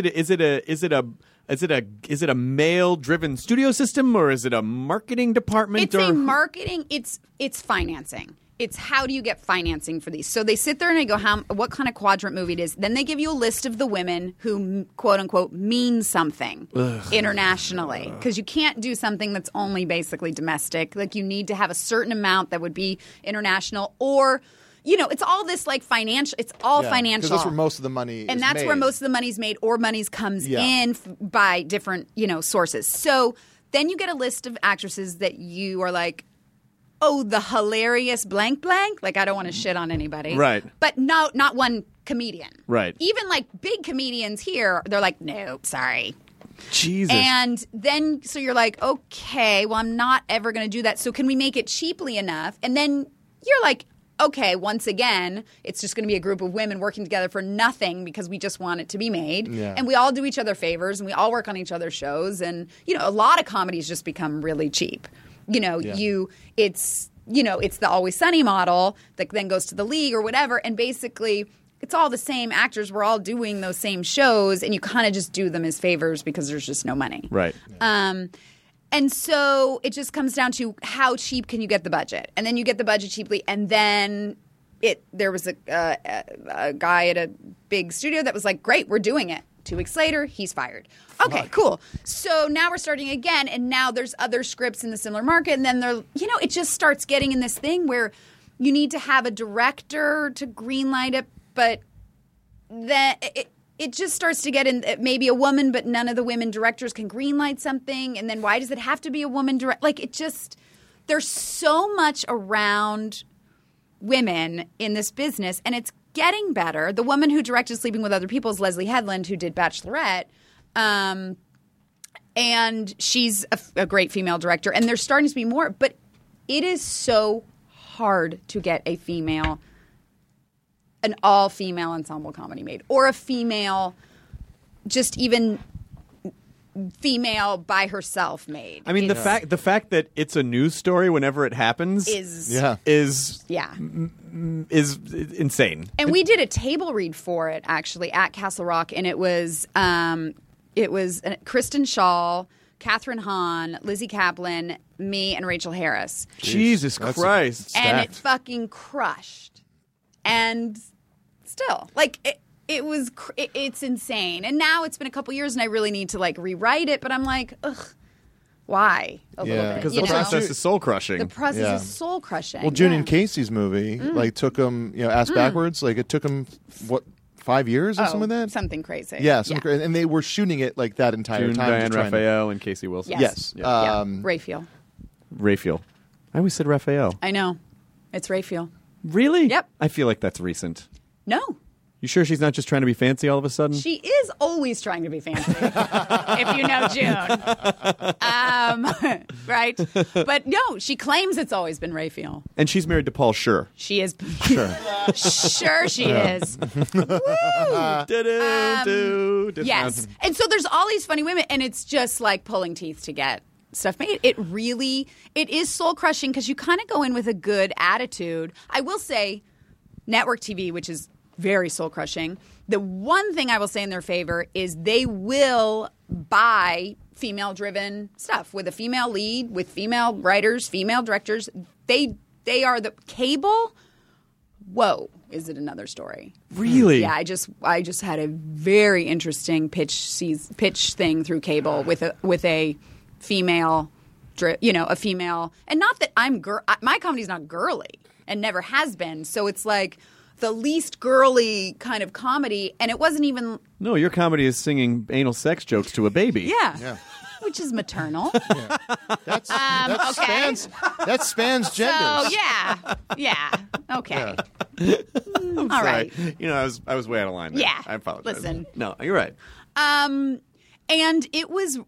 it a male-driven studio system, or is it a marketing department? It's a marketing. It's financing. It's how do you get financing for these? So they sit there and they go, what kind of quadrant movie it is? Then they give you a list of the women who, quote unquote, mean something internationally. Because you can't do something that's only basically domestic. Like you need to have a certain amount that would be international, or it's all this like financial. It's all financial. Because that's where most of the money is and that's made. where most of the money's made, or money's comes in by different sources. So then you get a list of actresses that you are like, oh, the hilarious blank blank. Like I don't want to shit on anybody, Right. But no, not one comedian, Right. Even like big comedians here, they're like, nope, sorry. Jesus. And then so you're like, okay, well I'm not ever going to do that. So can we make it cheaply enough? And then you're like, okay, once again, it's just going to be a group of women working together for nothing because we just want it to be made. Yeah. And we all do each other favors and we all work on each other's shows. And, a lot of comedies just become really cheap. It's the Always Sunny model that then goes to the League or whatever. And basically, it's all the same actors. We're all doing those same shows. And you kind of just do them as favors because there's just no money. Right. And so it just comes down to how cheap can you get the budget? And then you get the budget cheaply, and then there was a guy at a big studio that was like, great, we're doing it. 2 weeks later, he's fired. Okay, cool. So now we're starting again, and now there's other scripts in the similar market, and then it just starts getting in this thing where you need to have a director to greenlight it, but then it just starts to get in maybe a woman, but none of the women directors can greenlight something, and then why does it have to be a woman direct? Like, it just – there's so much around women in this business, and it's getting better. The woman who directed Sleeping with Other People is Leslie Headland, who did Bachelorette. And she's a great female director. And there's starting to be more. But it is so hard to get an all-female ensemble comedy made. Or a female, just even female by herself made. I mean, the fact that it's a news story whenever it happens is insane. And we did a table read for it actually at Castle Rock, and it was Kristen Schaal, Catherine Hahn, Lizzie Kaplan, me, and Rachel Harris. Jesus Christ! And it fucking crushed. And still, like it's insane. And now it's been a couple years, and I really need to like rewrite it. But I'm like, ugh, why? A little bit, because the process is soul crushing. The process is soul crushing. Well, June and Casey's movie like took them, ass backwards. Like it took them 5 years or something like that. Something crazy. Yeah, and they were shooting it like that entire time. Diane Raphael and Casey Wilson. Yes. Raphael. I always said Raphael. I know. It's Raphael. Really? Yep. I feel like that's recent. No. You sure she's not just trying to be fancy all of a sudden? She is always trying to be fancy, if you know June. Right? But no, she claims it's always been Raphael. And she's married to Paul Schur. She is. Sure she is. Yes. And so there's all these funny women, and it's just like pulling teeth to get stuff made. It is soul crushing because you kind of go in with a good attitude. I will say network TV, which is very soul crushing. The one thing I will say in their favor is they will buy female driven stuff with a female lead, with female writers, female directors. They are the cable. Whoa, is it another story? Really? Yeah, I just had a very interesting pitch thing through cable with a female, a female, and not that my comedy's not girly and never has been. So it's like the least girly kind of comedy, and it wasn't even. No, your comedy is singing anal sex jokes to a baby. Yeah. Which is maternal. That spans genders. So yeah, okay. I'm all sorry. right. I was way out of line there. Yeah, I apologize. Listen, no, you're right. And it was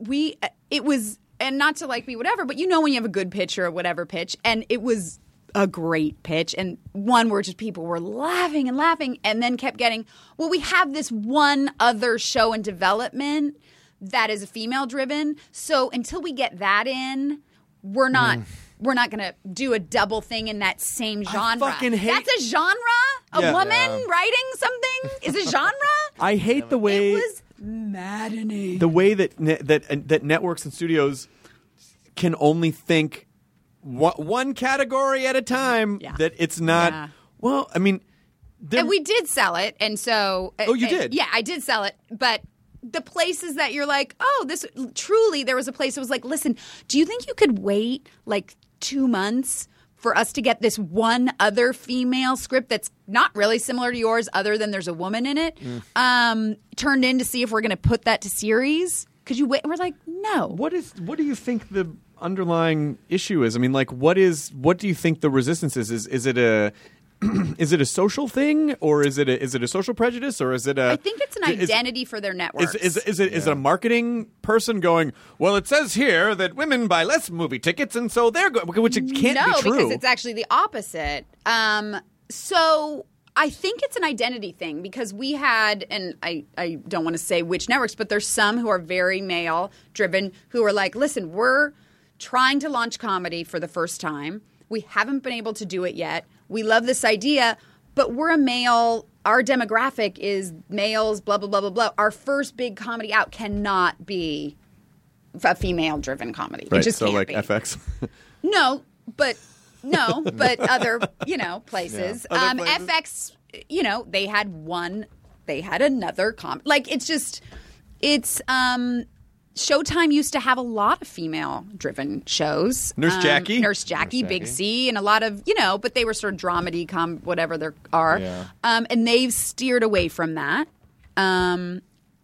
and not to like be whatever, but when you have a good pitch or a whatever pitch, and it was a great pitch, and one where just people were laughing, and then kept getting, well, we have this one other show in development that is female driven, so until we get that in, we're not going to do a double thing in that same genre. I fucking hate That's a genre? A woman writing something is a genre? I hate the way it was maddening. The way that networks and studios can only think one category at a time. Yeah. That it's not. Yeah. Well, I mean, and we did sell it, and so you did? Yeah, I did sell it, but the places that you're like, oh, this truly, there was a place that was like, listen, do you think you could wait like 2 months for us to get this one other female script that's not really similar to yours, other than there's a woman in it, turned in to see if we're going to put that to series? Could you wait? And we're like, no. What do you think the underlying issue is? I mean, like, what do you think the resistance is? Is it a is it a social thing, or is it a social prejudice, or is it a? I think it's an identity for their networks. Is it a marketing person going, well, it says here that women buy less movie tickets, and so they're going, which it can't be true. No, because it's actually the opposite. So I think it's an identity thing, because we had, and I don't want to say which networks, but there's some who are very male driven who are like, listen, we're trying to launch comedy for the first time. We haven't been able to do it yet. We love this idea, but we're a male. Our demographic is males, blah, blah, blah, blah, blah. Our first big comedy out cannot be a female-driven comedy. Right, It just so can't like be. FX? No, but No, but other, places. Other places. FX, they had another Showtime used to have a lot of female-driven shows. Nurse Jackie, Big C, and a lot of, but they were sort of dramedy, whatever there are. Yeah. And they've steered away from that. And,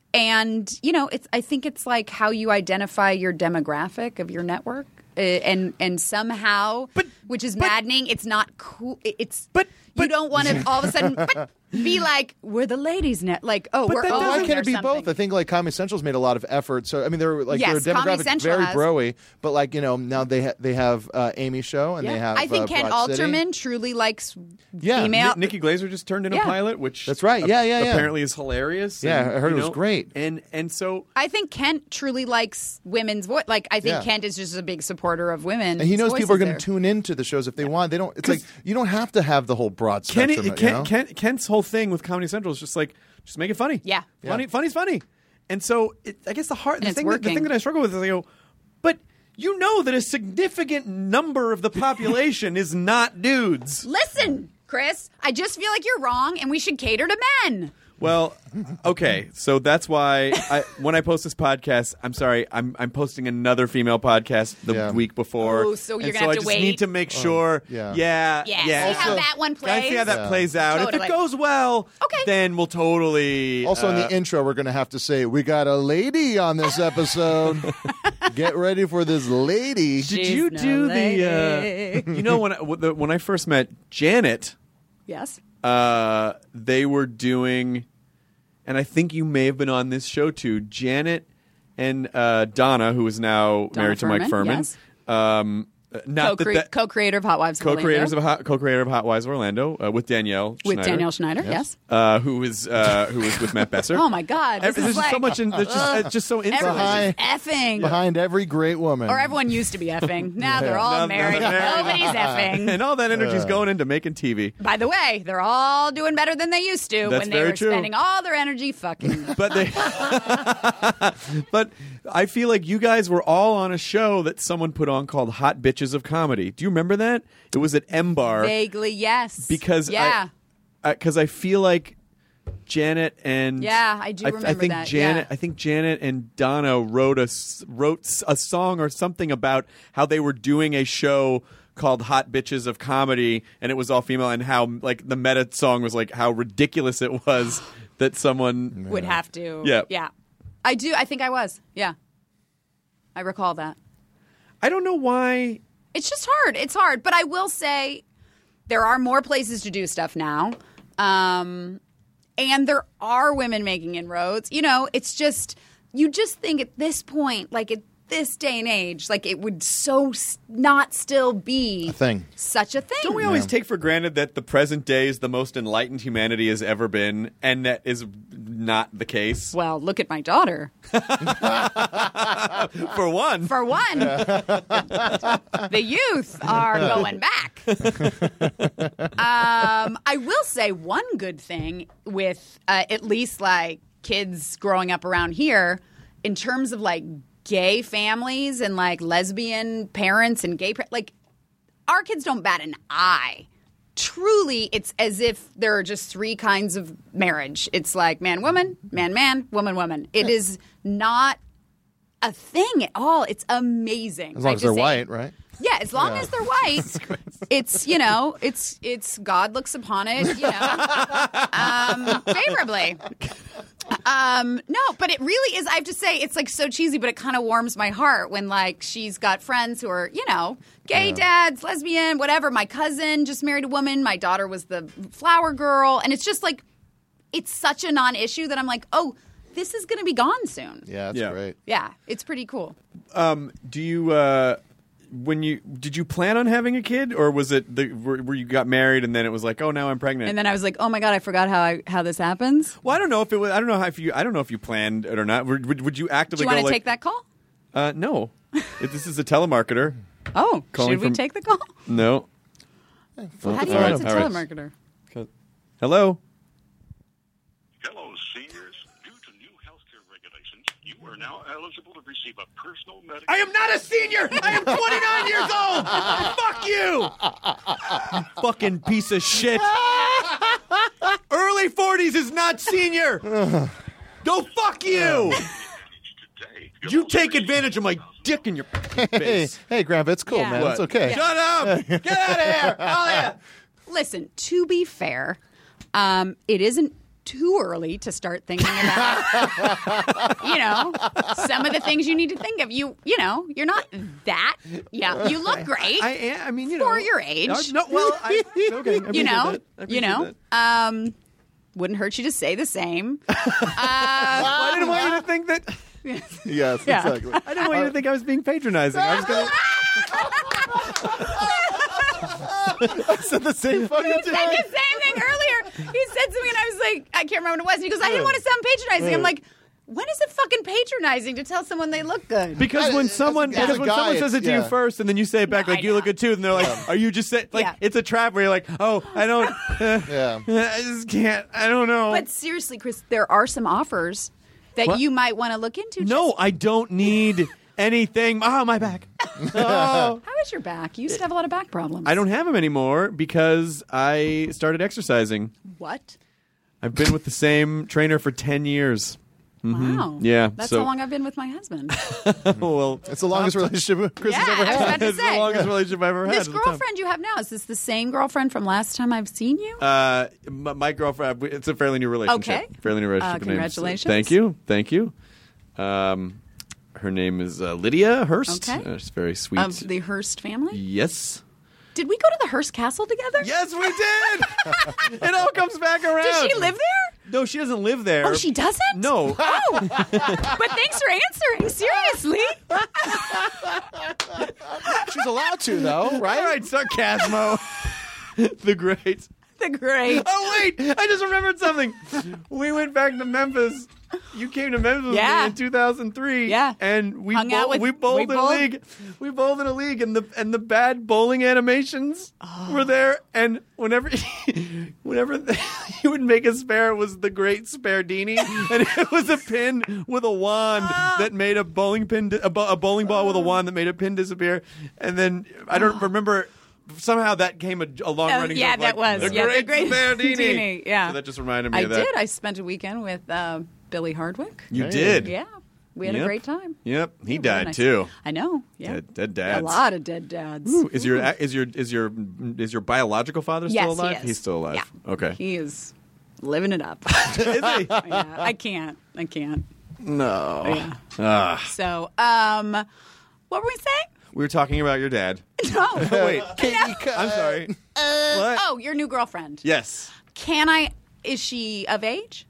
I think it's like how you identify your demographic of your network. And somehow, which is maddening, it's not cool. You don't want to all of a sudden be like, we're the ladies net. Like, we're all Why can't it be something. both? I think like Comedy Central's made a lot of effort. So I mean, they're like Yes, their Comedy demographic Central very has. broy, but like now they have Amy's show and they have. I think Ken Broad City. Alterman truly likes Yeah. female. Nikki Glaser just turned in a Yeah. pilot, which That's right. Yeah. apparently is hilarious. Yeah, and, I heard it was great. And so I think Kent truly likes women's voice. Like, I think Yeah. Kent is just a big supporter of women. And he knows people are going there. to tune into the shows if they want. They don't. It's like you don't have to have the whole broad spectrum. Kent's whole thing with Comedy Central is just like, just make it funny. Yeah. Funny's funny. And so I guess the it's thing working. that I struggle with is I go, but you know that a significant number of the population is not dudes. Listen, Chris, I just feel like you're wrong, and we should cater to men. Well, okay, so that's why when I post this podcast, I'm sorry, I'm posting another female podcast the week before. Oh, so you're and gonna have I to just wait. need to make sure. Yeah. See how that one plays. I see how that plays out. If Totally. it goes well, Okay. then we'll totally. Also, in the intro, we're going to have to say we got a lady on this episode. Get ready for this lady. Did you do the? When I first met Janet, Yes. they were doing, and I think you may have been on this show too. Janet and Donna, who is now married to Mike Furman. Yes. Co-creator of Hot Wives of co-creator Orlando. of Hot Wives of Orlando with Danielle With Schneider, Danielle Schneider, yes. who is with Matt Besser. Oh, my God. This There's is just so like, much. It's just so everyone's insulated. just effing. Behind every great woman. Or everyone used to be effing. Now they're all married. Nobody's effing. And all that energy's going into making TV. By the way, they're all doing better than they used to That's when they very were true. spending all their energy fucking. But but I feel like you guys were all on a show that someone put on called Hot Bitches of Comedy. Do you remember that? It was at M Bar. Vaguely, yes. Because yeah. I feel like Janet and I do remember I think that. Janet. Yeah. I think Janet and Donna wrote a song or something about how they were doing a show called Hot Bitches of Comedy, and it was all female, and how like the meta song was like how ridiculous it was that someone would have to. Yeah. I do. I think I was. Yeah. I recall that. I don't know why. It's just hard. It's hard. But I will say there are more places to do stuff now. And there are women making inroads. It's just, you just think at this point, like at this day and age, like it would not still be A thing. such a thing. Don't we always take for granted that the present day is the most enlightened humanity has ever been, and that is not the case? Well, look at my daughter. For one. The youth are going back. I will say one good thing with at least like kids growing up around here in terms of like gay families and like lesbian parents and gay like our kids don't bat an eye. Truly, it's as if there are just three kinds of marriage. It's like man, woman, woman, woman. It is not a thing at all. It's amazing. As long as they're white, right? Yeah, as long as they're white, it's it's God looks upon it, favorably. No, but it really is. I have to say, it's like so cheesy, but it kind of warms my heart when like she's got friends who are gay dads, lesbian, whatever. My cousin just married a woman. My daughter was the flower girl, and it's just like it's such a non-issue that I'm like, oh, this is going to be gone soon. Yeah, that's great. Yeah, it's pretty cool. Do you did you plan on having a kid, or was it where you got married and then it was like, oh, now I'm pregnant? And then I was like, oh my God, I forgot how this happens. Well, I don't know if it was. I don't know if you planned it or not. Would you actively? Do you want to take that call? No. This is a telemarketer. Oh, Calling should we from- take the call? No. How do you All know right, it's a all right. telemarketer? Hello. Hello, seniors. Due to new healthcare regulations, you are now eligible to receive a personal medical... I am not a senior. I am 29 years old. Fuck you! You fucking piece of shit. Early 40s is not senior. Go fuck you. You take advantage of my dick in your face. Hey, Grandpa, it's cool, Yeah. man. What? It's okay. Shut up! Get out of here! Oh, yeah. Listen, to be fair, it isn't too early to start thinking about, some of the things you need to think of. You're not that. Yeah, you look great. I am. I mean, for your age. No, well, okay. I appreciate that. I appreciate that. Wouldn't hurt you to say the same. I didn't want you to think that. Yes, Yeah. exactly. I didn't want you to think I was being patronizing. I was gonna. I said the same fucking He said the same thing earlier. He said something, and I was like, I can't remember what it was. And he goes, I didn't want to sound patronizing. I'm like, when is it fucking patronizing to tell someone they look good? Because when someone as a guy, says it to you yeah. first, and then you say it back No, like I you know. look good too, and they're like, "Are you just saying like Yeah. it's a trap where you're like, oh, I don't, Yeah. I just can't, I don't know." But seriously, Chris, there are some offers that What? you might want to look into. No, I don't need anything. Oh, my back. Oh. How is your back? You used to have a lot of back problems. I don't have them anymore because I started exercising. What? I've been with the same trainer for 10 years. Wow. Yeah, That's so- how long I've been with my husband. Well, It's the longest relationship Chris has Yeah, ever I was had. about to it's the say. longest relationship I've ever had. This at the time. girlfriend you have now, is this the same girlfriend from last time I've seen you? My girlfriend. It's a fairly new relationship. Okay. Fairly new relationship. Her name's- congratulations. Thank you. Thank you. Her name is Lydia Hurst. Okay. She's very sweet. Of the Hearst family? Yes. Did we go to the Hearst Castle together? Yes, we did. It all comes back around. Does she live there? No, she doesn't live there. Oh, she doesn't? No. Oh, but thanks for answering. Seriously? She's allowed to, though, right? All right, Sarcasmo. The great. The great. Oh, wait. I just remembered something. We went back to Memphis. You came to Memphis with Yeah. me in 2003. Yeah. And we Hung out with- we bowled we in a bowled? league. We bowled in a league, and the bad bowling animations were there. And whenever he would make a spare, it was the great Spardini, and it was a pin with a wand that made a bowling pin, a bowling ball with a wand that made a pin disappear. And then I don't remember. Somehow that came a long running. yeah, joke, that like, was. the Yeah, the great great Spardini. Spardini, yeah. So that just reminded me I of that. did. I spent a weekend with Billy Hardwick. You did. Yeah. We had Yep. a great time. Yep, he Yeah, died really nice. too. I know. Yeah. Dead dads. A lot of dead dads. Ooh, is your biological father still Yes, he alive? is. He's still alive. Yeah. Okay. He is living it up. Is he? Yeah, I can't. No. Yeah. Ah. So, what were we saying? We were talking about your dad. No. Oh, wait. I'm sorry. What? Oh, your new girlfriend. Yes. Is she of age?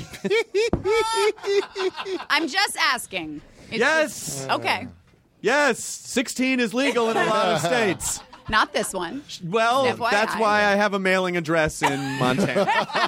I'm just asking. Yes. Okay. Yes. 16 is legal in a lot of states. Not this one. Well, FYI. that's why I have a mailing address in Montana.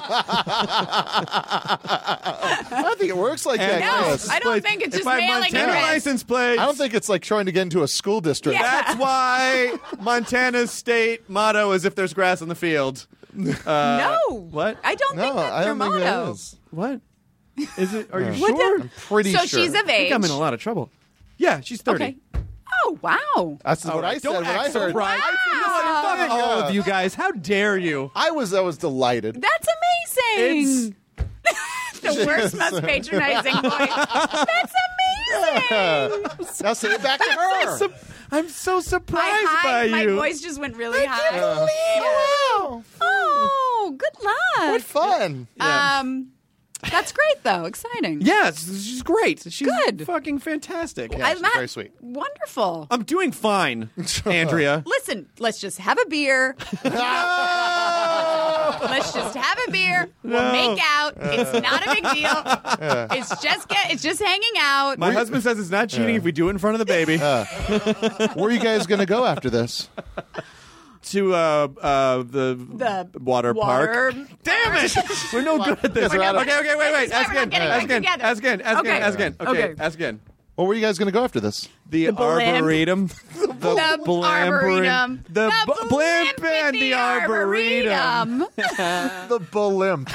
I don't think it works like that, No, Chris. I don't think it's If just I have mailing Montana address. license plates. I don't think it's like trying to get into a school district. Yeah. That's why Montana's state motto is "If there's grass in the field." No. What? I don't think No, that's I their don't think that motto. is. What? Is it? Are you What sure? I'm pretty So sure. she's of I age. think I'm in a lot of trouble. Yeah, she's 30. Okay. Oh, wow. That's All what right, I said don't when I act heard. surprised. Wow. You know what? Fuck all of you guys. How dare you? I was delighted. That's amazing. The worst, most patronizing voice. That's amazing. Now say it back to her. I'm so surprised by my you. voice just went really high. Wow. Oh, good luck. What fun. That's great though. Exciting. Yes, she's great. She's Good. fucking fantastic. Yeah, she's Matt, very sweet. Wonderful. I'm doing fine, Andrea. Listen, let's just have a beer. Let's just have a beer. We'll make out. It's not a big deal. It's just hanging out. My husband says it's not cheating if we do it in front of the baby. Where are you guys going to go after this? To the water park. Damn it! We're no good at this. We're out of- Okay, wait. Ask again. getting Ask back again. together. Ask again. Ask again. Okay. Ask again. Okay. Okay. Ask again. Where were you guys going to go after this? The blimp. arboretum. The arboretum. The blimp and the arboretum. The blimp.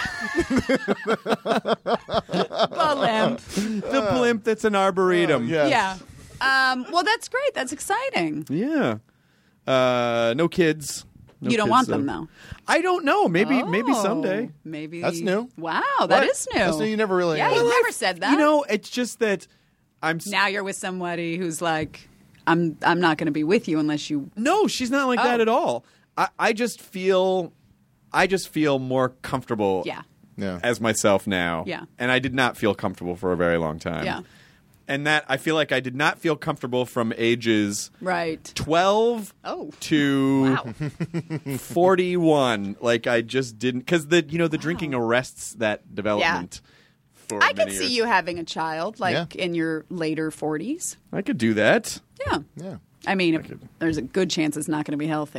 Blimp. The blimp that's an arboretum. Yes. Yeah. Well, that's great. That's exciting. Yeah. No kids. No You don't kids, want them, though. I don't know. Maybe Oh, someday. Maybe That's new. Wow, that is new. That's new. You never really. Yeah, you've never said that. You know, it's just that now you're with somebody who's like, I'm not going to be with you unless you. No, she's not like that at all. I just feel more comfortable Yeah. as myself now. Yeah. And I did not feel comfortable for a very long time. Yeah. And that I feel like I did not feel comfortable from ages Right. 12 to Wow. 41. Like I just didn't, because the drinking arrests that development. For I could many see years. you having a child, like in your later 40s. I could do that. Yeah. Yeah. I mean, there's a good chance it's not going to be healthy.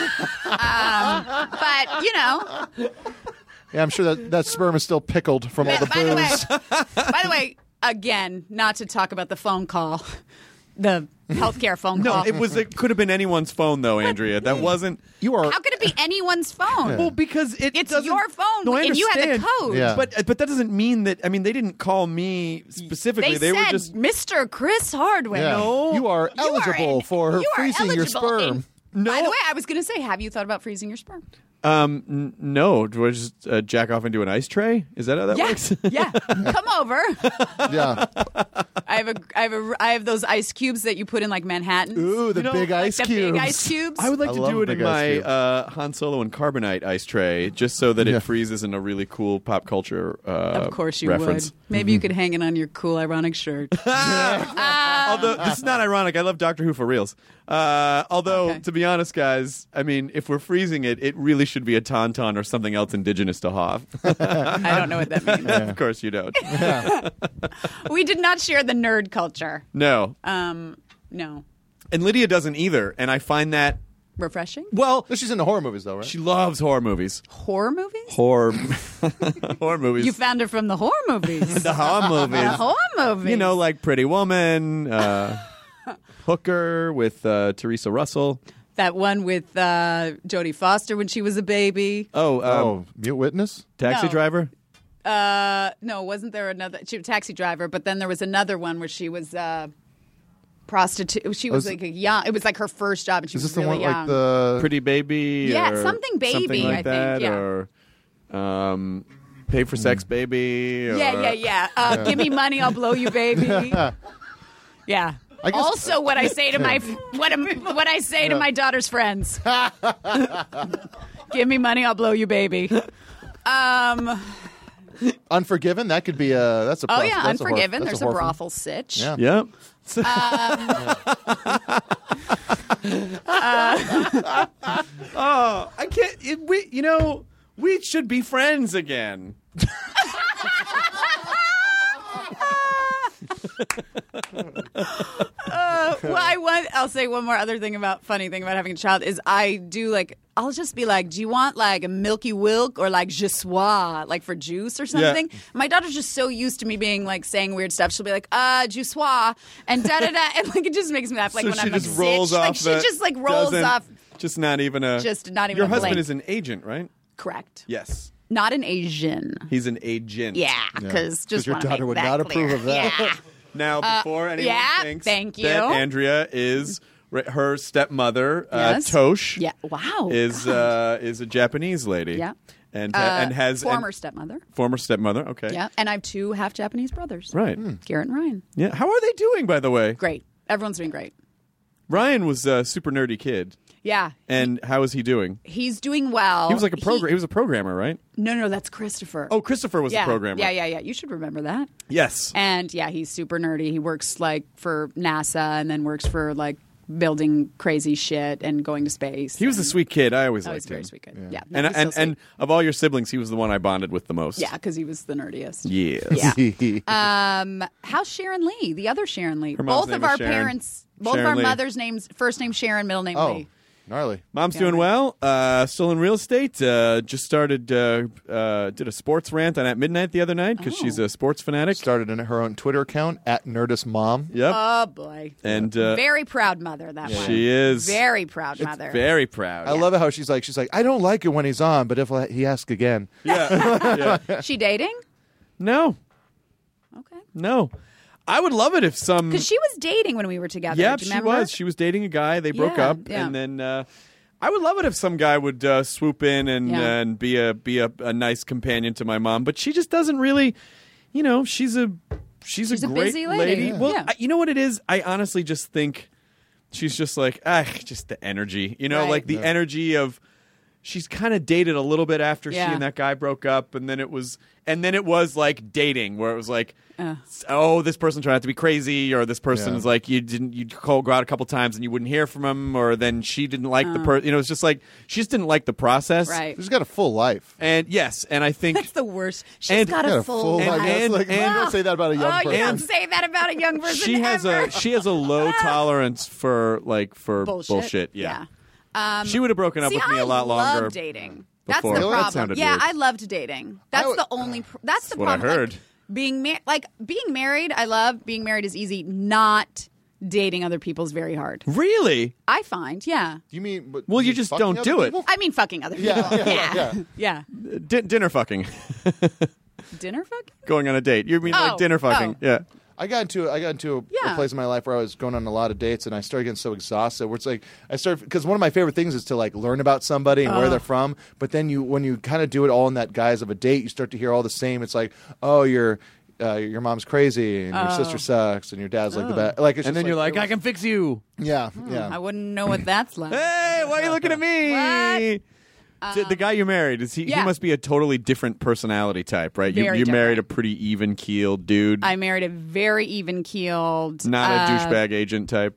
But, Yeah, I'm sure that sperm is still pickled from all the booze. By the way, again, not to talk about the phone call, the healthcare phone No, call. it could have been anyone's phone though, Andrea. That wasn't. You are. How could it be anyone's phone? Well, because It's doesn't- your phone, No, I and you had the understand. code. Yeah. But that doesn't mean that. I mean, they didn't call me specifically. They were said, just. Mr. Chris Hardwick. Yeah. No. You are eligible for you are freezing your eligible sperm. No. By the way, I was going to say, have you thought about freezing your sperm? No. Do I just jack off into an ice tray? Is that how that works? Yeah. Come over. Yeah. I have those ice cubes that you put in like Manhattan. Ooh, the big ice the cubes. big ice cubes. I would like I to love do it big in ice my cubes. Han Solo and Carbonite ice tray, just so that Yeah. it freezes in a really cool pop culture Of course you reference. would. Maybe you could hang it on your cool, ironic shirt. Although this is not ironic, I love Doctor Who for reals. Although, Okay. to be honest, guys, I mean, if we're freezing it, it really should be a tauntaun or something else indigenous to Hoth. I don't know what that means. Of course, you don't. We did not share the nerd culture. No, No. and Lydia doesn't either. And I find that Refreshing? well, She's into horror movies, though, right? she loves horror movies. Horror movies? Horror movies. You found her from the horror movies. the horror movies. The horror movies. You know, like Pretty Woman, Hooker with Teresa Russell. that one with Jodie Foster when she was a baby. Oh, Mute Witness? Taxi No. Driver. No, wasn't there another? She was a taxi driver, but then there was another one where she was prostitute. She was like a young. It was like her first job, and she Is was this the really one young. like the. Pretty Baby. Yeah, or something baby, something like I think, that, yeah. Or Pay for Sex Baby. Or, Yeah. Give me money, I'll blow you, baby. Yeah. I guess- Also, what I say to my what I say to my daughter's friends. Give me money, I'll blow you, baby. Unforgiven? That could be a. That's a. Oh prof- yeah, that's Unforgiven. that's There's a horror film. brothel sitch. Yeah. Yep. Oh, I can't. We should be friends again. I'll say one more other thing funny thing about having a child is I'll just be like, do you want like a Milky Wilk or like Je Sois, like for juice or something? Yeah. My daughter's just so used to me being like saying weird stuff. She'll be like, Je Sois, and da da da, and like it just makes me laugh. Like So when she I'm like, just rolls like off. she just like rolls doesn't- off. Just not even a. Just not even Your a husband blink. is an agent, right? Correct. Yes. Not an Asian. He's an agent. Yeah, because just your wanna daughter make would that not clear. approve of that. Yeah. Now, before anyone yeah, thinks thank you. that Andrea is her stepmother, Yes. Tosh, Yeah. Wow. is a Japanese lady. Yeah. And has former stepmother. former stepmother. Okay. Yeah, and I have two half Japanese brothers. Right. Garrett and Ryan. Yeah. How are they doing, by the way? Great. Everyone's doing great. Ryan was a super nerdy kid. Yeah. And how is he doing? He's doing well. He was like he was a programmer, right? No, that's Christopher. Oh, Christopher was yeah. the programmer. Yeah. You should remember that. Yes. And yeah, he's super nerdy. He works like for NASA and then works for like building crazy shit and going to space. He was a sweet kid. I always Oh, liked he's a very him. sweet kid. Yeah. And no, he's so sweet. and of all your siblings, he was the one I bonded with the most. yeah, because he was the nerdiest. Yes. Yeah. How's Sharon Lee? The other Sharon Lee. Her mom's Both name of is our Sharon. parents. Both Sharon of our Lee. mothers' names. First name Sharon, middle name Oh, Lee. gnarly. Mom's Yeah. doing well. Still in real estate. Just started. Did a sports rant on At Midnight the other night because she's a sports fanatic. Started in her own Twitter account at NerdistMom. Yep. Oh boy. And Very proud mother. That one. she is Very proud mother. very proud. I love it how she's like, I don't like it when he's on, but if he asks again. Yeah. She dating? No. Okay. No. I would love it if some. Because she was dating when we were together. Yeah, do you she remember? was. She was dating a guy. They broke Yeah, up, yeah. and then I would love it if some guy would swoop in and be a nice companion to my mom. But she just doesn't really, she's a She's a great busy lady. Yeah. Well, Yeah. you know what it is? I honestly just think she's just like just the energy. Right. Like the energy of. She's kind of dated a little bit after she Yeah. and that guy broke up, and then it was like dating, where it was like, this person turned out to be crazy, or this person is like you'd go out a couple times and you wouldn't hear from him, or then she didn't like the person. It's just like she just didn't like the process. Right. She's got a full life. And yes, and I think That's the worst. She's got a full life. life. That's like, you don't say that about a young person. You don't say that about a young person. she has a low tolerance for bullshit. Yeah. She would have broken up with me a lot longer. I love dating. That's before. the Really? That problem. sounded Yeah, weird. I loved dating. That's the only. That's the what I problem. heard. Being married, I love. Being married is easy. Not dating other people is very hard. Really? I find. Yeah. You mean? Well, you just don't do it. I mean, fucking other people. Yeah. Dinner fucking. Dinner fucking. Going on a date. You mean like dinner fucking? Yeah. I got into a place in my life where I was going on a lot of dates, and I started getting so exhausted. Where it's like because one of my favorite things is to like learn about somebody and where they're from. But then when you kind of do it all in that guise of a date, you start to hear all the same. It's like, oh, your mom's crazy, and your sister sucks, and your dad's like the best. Like, And then you're like, I can fix you. yeah. I wouldn't know what that's like. Hey, why are you looking at me? The guy you married, he must be a totally different personality type, right? You Very married a different. pretty even-keeled dude. I married a very even-keeled. Not a douchebag agent type.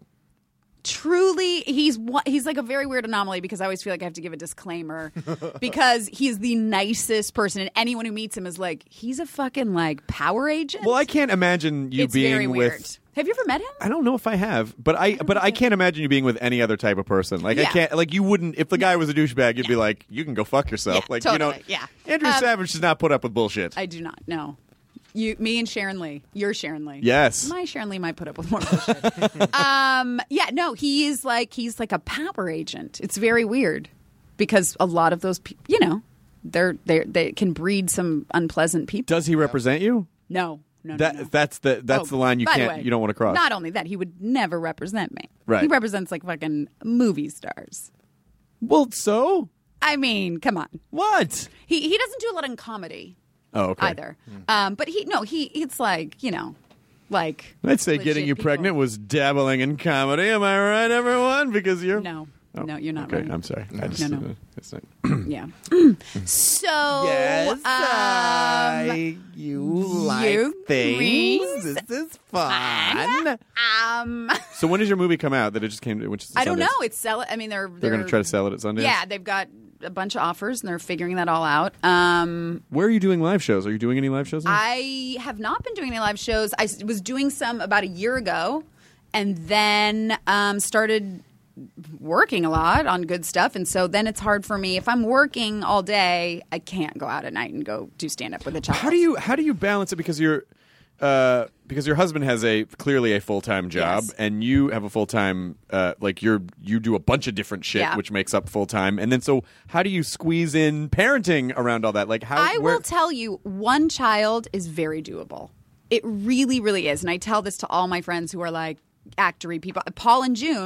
Truly, he's like a very weird anomaly because I always feel like I have to give a disclaimer because he's the nicest person, and anyone who meets him is like, he's a fucking like power agent. Well, I can't imagine you it's being very with. weird. Have you ever met him? I don't know if I have, but I can't imagine you being with any other type of person. Like I Yeah. can't, like you wouldn't. If the guy was a douchebag, you'd be like, you can go fuck yourself. Yeah, Like totally, yeah. Andrew Savage does not put up with bullshit. I do not. No. Me and Sharon Lee. You're Sharon Lee. Yes. My Sharon Lee might put up with more bullshit. He's like a power agent. It's very weird because a lot of those people, they can breed some unpleasant people. Does he represent you? No. That's the line you by the can't way, you don't want to cross. Not only that, he would never represent me. Right. He represents like fucking movie stars. Well, so I mean, come on. what? He doesn't do a lot in comedy Oh, okay. either. But it's like, like I'd say legit getting you people. pregnant was dabbling in comedy. Am I right, everyone? Because you're No. Oh, No, you're not okay, right. I'm sorry. I just, No. it's not. Yeah. So you like things. This is fun. um So when does your movie come out? That it just came to which is I don't Sundance? know. It's I mean they're They're going to try to sell it at Sundance. Yeah, they've got a bunch of offers and they're figuring that all out. Where are you doing live shows? Are you doing any live shows now? I have not been doing any live shows. I was doing some about a year ago and then started working a lot on good stuff, and so then it's hard for me if I'm working all day. I can't go out at night and go do stand up with a child. How do you balance it because your husband has clearly a full-time job, Yes. and you have a full-time you do a bunch of different shit, Yeah. which makes up full-time, and then so how do you squeeze in parenting around all that? Like how I will tell you, one child is very doable. It really, really is, and I tell this to all my friends who are like actory people. Paul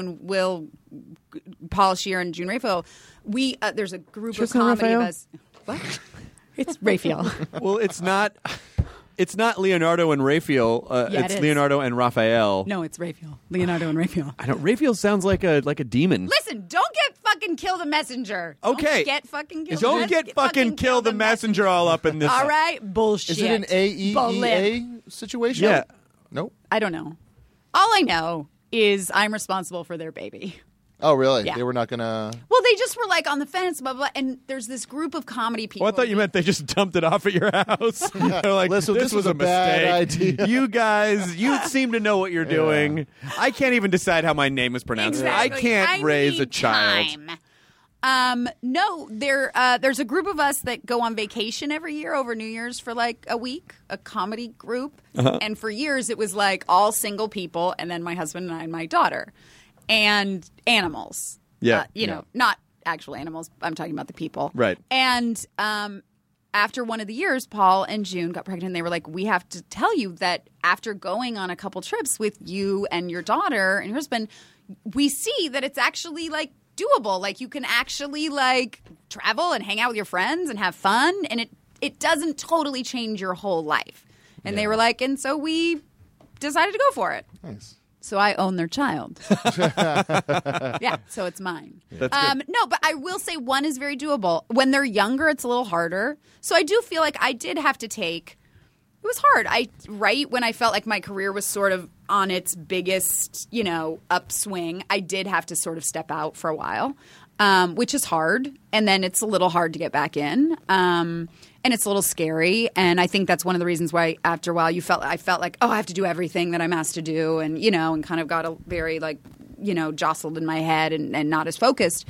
Scheer and June Raphael. There's a group Just of not comedy of Raphael? us. What? It's Raphael. Well, it's not Leonardo and Raphael. Yeah, it's it is. Leonardo and Raphael. No, it's Raphael. Leonardo and Raphael. I don't. Raphael sounds like a demon. Listen, don't get fucking kill the messenger. Okay. Don't get fucking kill. Don't get fucking kill the messenger all up in this. All right, bullshit. Is it an AEEA situation? Yeah. Nope. I don't know. All I know is I'm responsible for their baby. Oh, really? Yeah. They were not gonna. Well, they just were like on the fence, blah, blah, and there's this group of comedy people. Oh, I thought you meant they just dumped it off at your house. They're like, Listen, this was a bad mistake. idea. You guys, you seem to know what you're doing. I can't even decide how my name is pronounced. Exactly. I can't raise a need child. time. No, there's a group of us that go on vacation every year over New Year's for like a week, a comedy group. And for years it was like all single people and then my husband and I and my daughter and animals. Yeah. Not actual animals. I'm talking about the people. Right. And after one of the years, Paul and June got pregnant. And they were like, we have to tell you that after going on a couple trips with you and your daughter and your husband, we see that it's actually like doable. Like you can actually like travel and hang out with your friends and have fun. And it doesn't totally change your whole life. And they were like, and so we decided to go for it. Nice. So I own their child. Yeah, so it's mine. That's good. No, but I will say one is very doable. When they're younger, it's a little harder. So I do feel like I did have to take – it was hard. Right when I felt like my career was sort of on its biggest, upswing, I did have to sort of step out for a while, which is hard. And then it's a little hard to get back in. And it's a little scary, and I think that's one of the reasons why after a while I felt like, oh, I have to do everything that I'm asked to do, and and kind of got a very jostled in my head and not as focused.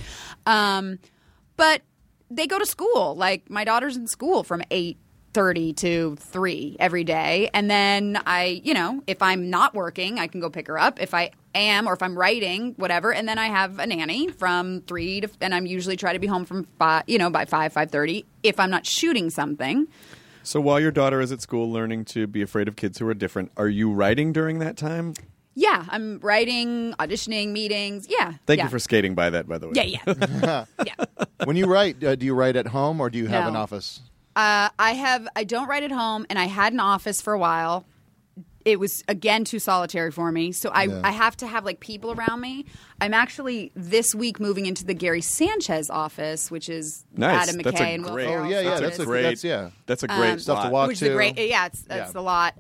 But they go to school. Like my daughter's in school from 8:30 to 3 every day, and then if I'm not working, I can go pick her up. If I am, or if I'm writing, whatever, and then I have a nanny from 3 to, and I'm usually try to be home from 5, by 5:30 if I'm not shooting something. So while your daughter is at school learning to be afraid of kids who are different, are you writing during that time? Yeah, I'm writing, auditioning, meetings. Yeah. Thank you for skating by that, by the way. Yeah. Yeah. When you write, do you write at home or do you have No. an office? I don't write at home, and I had an office for a while. It was, again, too solitary for me. So I have to have, people around me. I'm actually, this week, moving into the Gary Sanchez office, which is Nice. Adam That's a McKay and Will great- Ferrell. Oh, yeah, Sanchez. that's a great. great. That's a great Stuff to lot. watch Which is a too. great, it's a lot.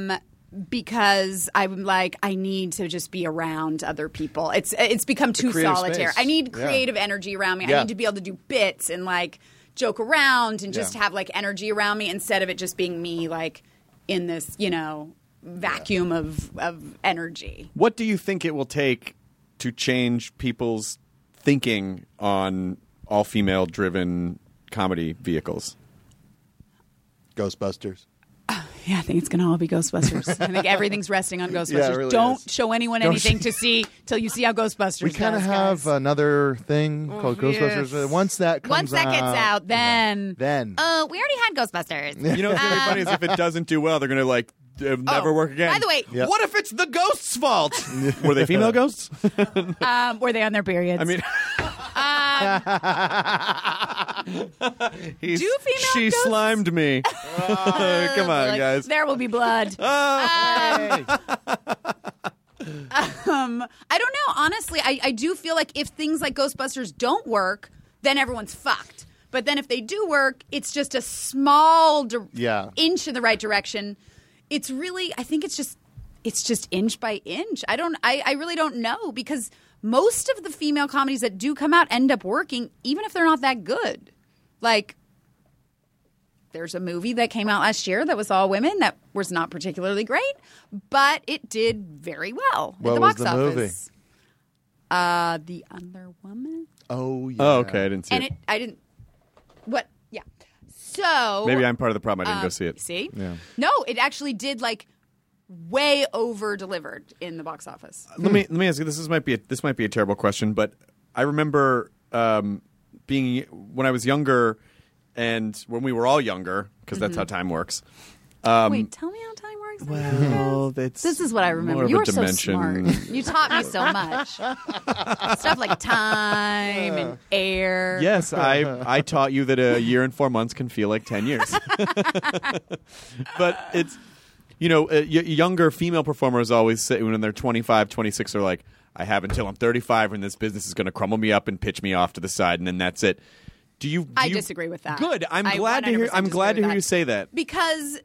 Because I'm like, I need to just be around other people. It's become too creative solitary. space. I need Yeah. creative energy around me. I Yeah. need to be able to do bits and joke around and just Yeah. have energy around me instead of it just being me in this vacuum of energy. What do you think it will take to change people's thinking on all-female driven comedy vehicles? Ghostbusters. Yeah, I think it's going to all be Ghostbusters. I think everything's resting on Ghostbusters. Yeah, it really Don't is. show anyone Don't anything to see till you see how Ghostbusters We kind of does, have guys. another thing called Ghostbusters. yes. Once that comes Once that gets out, then we already had Ghostbusters. You know what's going to be funny is if it doesn't do well, they're going to never work again. By the way, Yep. What if it's the ghost's fault? Were they female ghosts? were they on their periods? I mean, do female she ghosts? slimed me. Come on, guys. There will be blood. Hey. I don't know. Honestly, I do feel like if things like Ghostbusters don't work, then everyone's fucked. But then if they do work, it's just a small inch in the right direction. It's really, I think it's just inch by inch. I really don't know, because most of the female comedies that do come out end up working, even if they're not that good. There's a movie that came out last year that was all women that was not particularly great, but it did very well at What the was box the office. The Other Woman. Oh, yeah. Oh, okay. I didn't see And it. I didn't. What? Yeah. So Maybe I'm part of the problem. I didn't go see it. See? Yeah. No, it actually did way over delivered in the box office. Let me ask you. This might be a terrible question, but I remember being when I was younger, and when we were all younger, because that's how time works. Wait, tell me how time works. Well, This is what I remember. more of You a were so dimension. smart. You taught me so much. Stuff like time and air. Yes, I taught you that a year and 4 months can feel like 10 years. But it's, younger female performers always say when they're 25, 26, are like, I have until I'm 35 when this business is going to crumble me up and pitch me off to the side, and then that's it. I disagree with that. Good. I'm I glad to hear. 100% I'm glad to disagree hear with you that. say that. Because,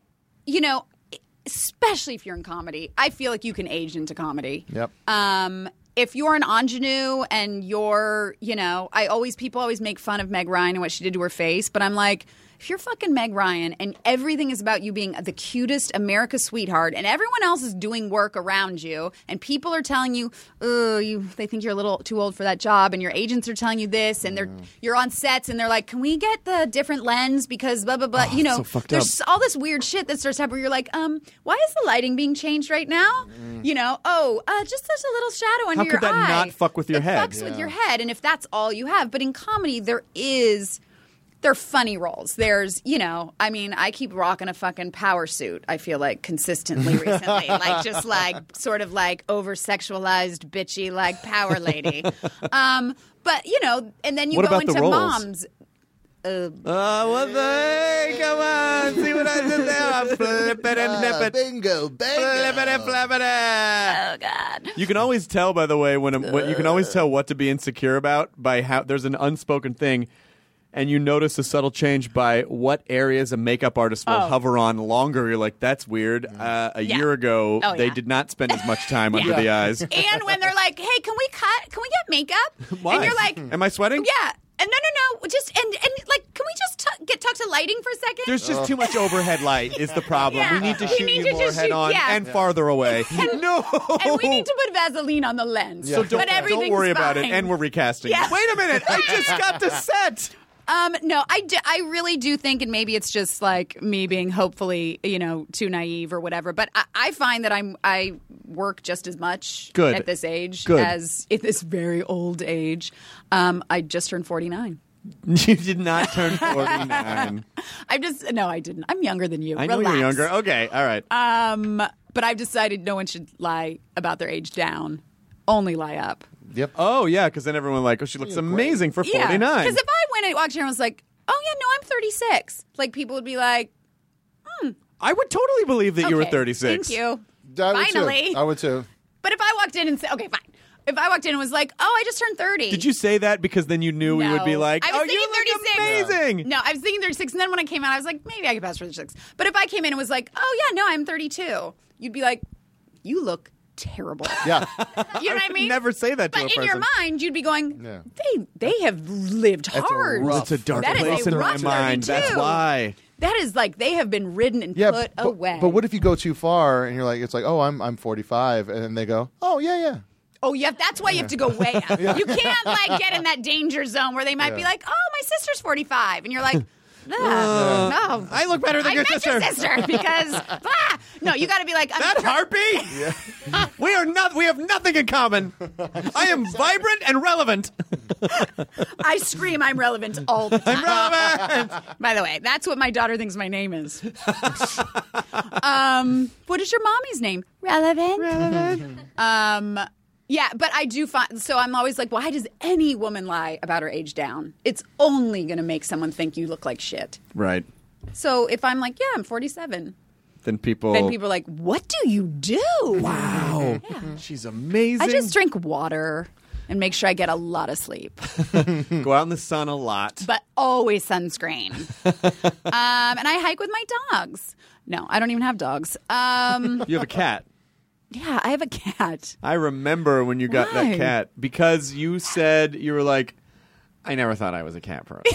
especially if you're in comedy, I feel like you can age into comedy. Yep. If you're an ingenue and you're, people always make fun of Meg Ryan and what she did to her face, but I'm like, if you're fucking Meg Ryan and everything is about you being the cutest America's sweetheart and everyone else is doing work around you and people are telling you, they think you're a little too old for that job, and your agents are telling you this, and you're on sets and they're like, can we get the different lens because blah, blah, blah. so fucked there's all this weird shit that starts happening where you're like, why is the lighting being changed right now? Just there's a little shadow under How your could that eye. not fuck with your It head? fucks with your head, and if that's all you have. But in comedy, there is they're funny roles. There's, I mean, I keep rocking a fucking power suit, I feel like, consistently recently. Like, just like, sort of like over-sexualized, bitchy, like, power lady. But, and then you What go about the into roles? moms. What the hey, come on, see what I did there? I'm flipping and flipping. Bingo, Flipping and flipping. Oh, God. You can always tell, by the way, when you can always tell what to be insecure about by how there's an unspoken thing, and you notice a subtle change by what areas a makeup artist will hover on longer. You're like, that's weird. A year ago, they did not spend as much time under the eyes. And when they're like, hey, can we get makeup? Why? And you're like, am I sweating? yeah. And no, just and like, can we just talk to lighting for a second? There's just too much overhead light is the problem. Yeah. We need to We shoot need you to more just head shoot- on yeah. and farther away. No. And we need to put Vaseline on the lens. So don't worry about it. fine. And we're recasting. Yeah. Wait a minute. I just got to set. No, I really do think, and maybe it's just like me being hopefully, too naive or whatever, but I find that I work just as much Good. at this age Good. as at this very old age. I just turned 49. You did not turn 49. No, I didn't. I'm younger than you. I know Relax. you're younger. Okay, all right. But I've decided no one should lie about their age down. Only lie up. Yep. Oh, yeah, because then everyone like, oh, she looks amazing for 49. Yeah, because if I went and walked here and was like, oh, yeah, no, I'm 36. Like, people would be like, I would totally believe that you were okay, 36. Thank you. I would too. But if I walked in and said, okay, fine. If I walked in and was like, oh, I just turned 30. Did you say that because then you knew we would be like, I was oh, you thinking look 36. amazing? No, I was thinking 36. And then when I came out, I was like, maybe I could pass for 36. But if I came in and was like, oh, yeah, no, I'm 32, you'd be like, you look terrible. Yeah. You know what I mean? Never say that to But a person. in your mind, you'd be going, Yeah. they have lived hard. rough- It's a dark That is place a in my rough mind. 32. That's why. That is like they have been ridden and Yeah, put but, away. but what if you go too far and you're like, it's like, oh, I'm 45, and then they go, oh, yeah. Oh, yeah, that's why you have to go way up. You can't like get in that danger zone where they might be like, oh, my sister's 45. And you're like, no. I look better than I your met sister. your sister because, no, you got to be like, That heartbeat? We are not. We have nothing in common. I am vibrant and relevant. I scream I'm relevant all the time. I'm relevant. By the way, that's what my daughter thinks my name is. What is your mommy's name? Relevant. Yeah, but I do find, so I'm always like, why does any woman lie about her age down? It's only going to make someone think you look like shit. Right. So if I'm like, yeah, I'm 47, Then people. then people are like, what do you do? Wow. She's amazing. I just drink water and make sure I get a lot of sleep, go out in the sun a lot. but always sunscreen. And I hike with my dogs. No, I don't even have dogs. You have a cat. Yeah, I have a cat. I remember when you got Why? that cat because you said you were like, I never thought I was a cat person.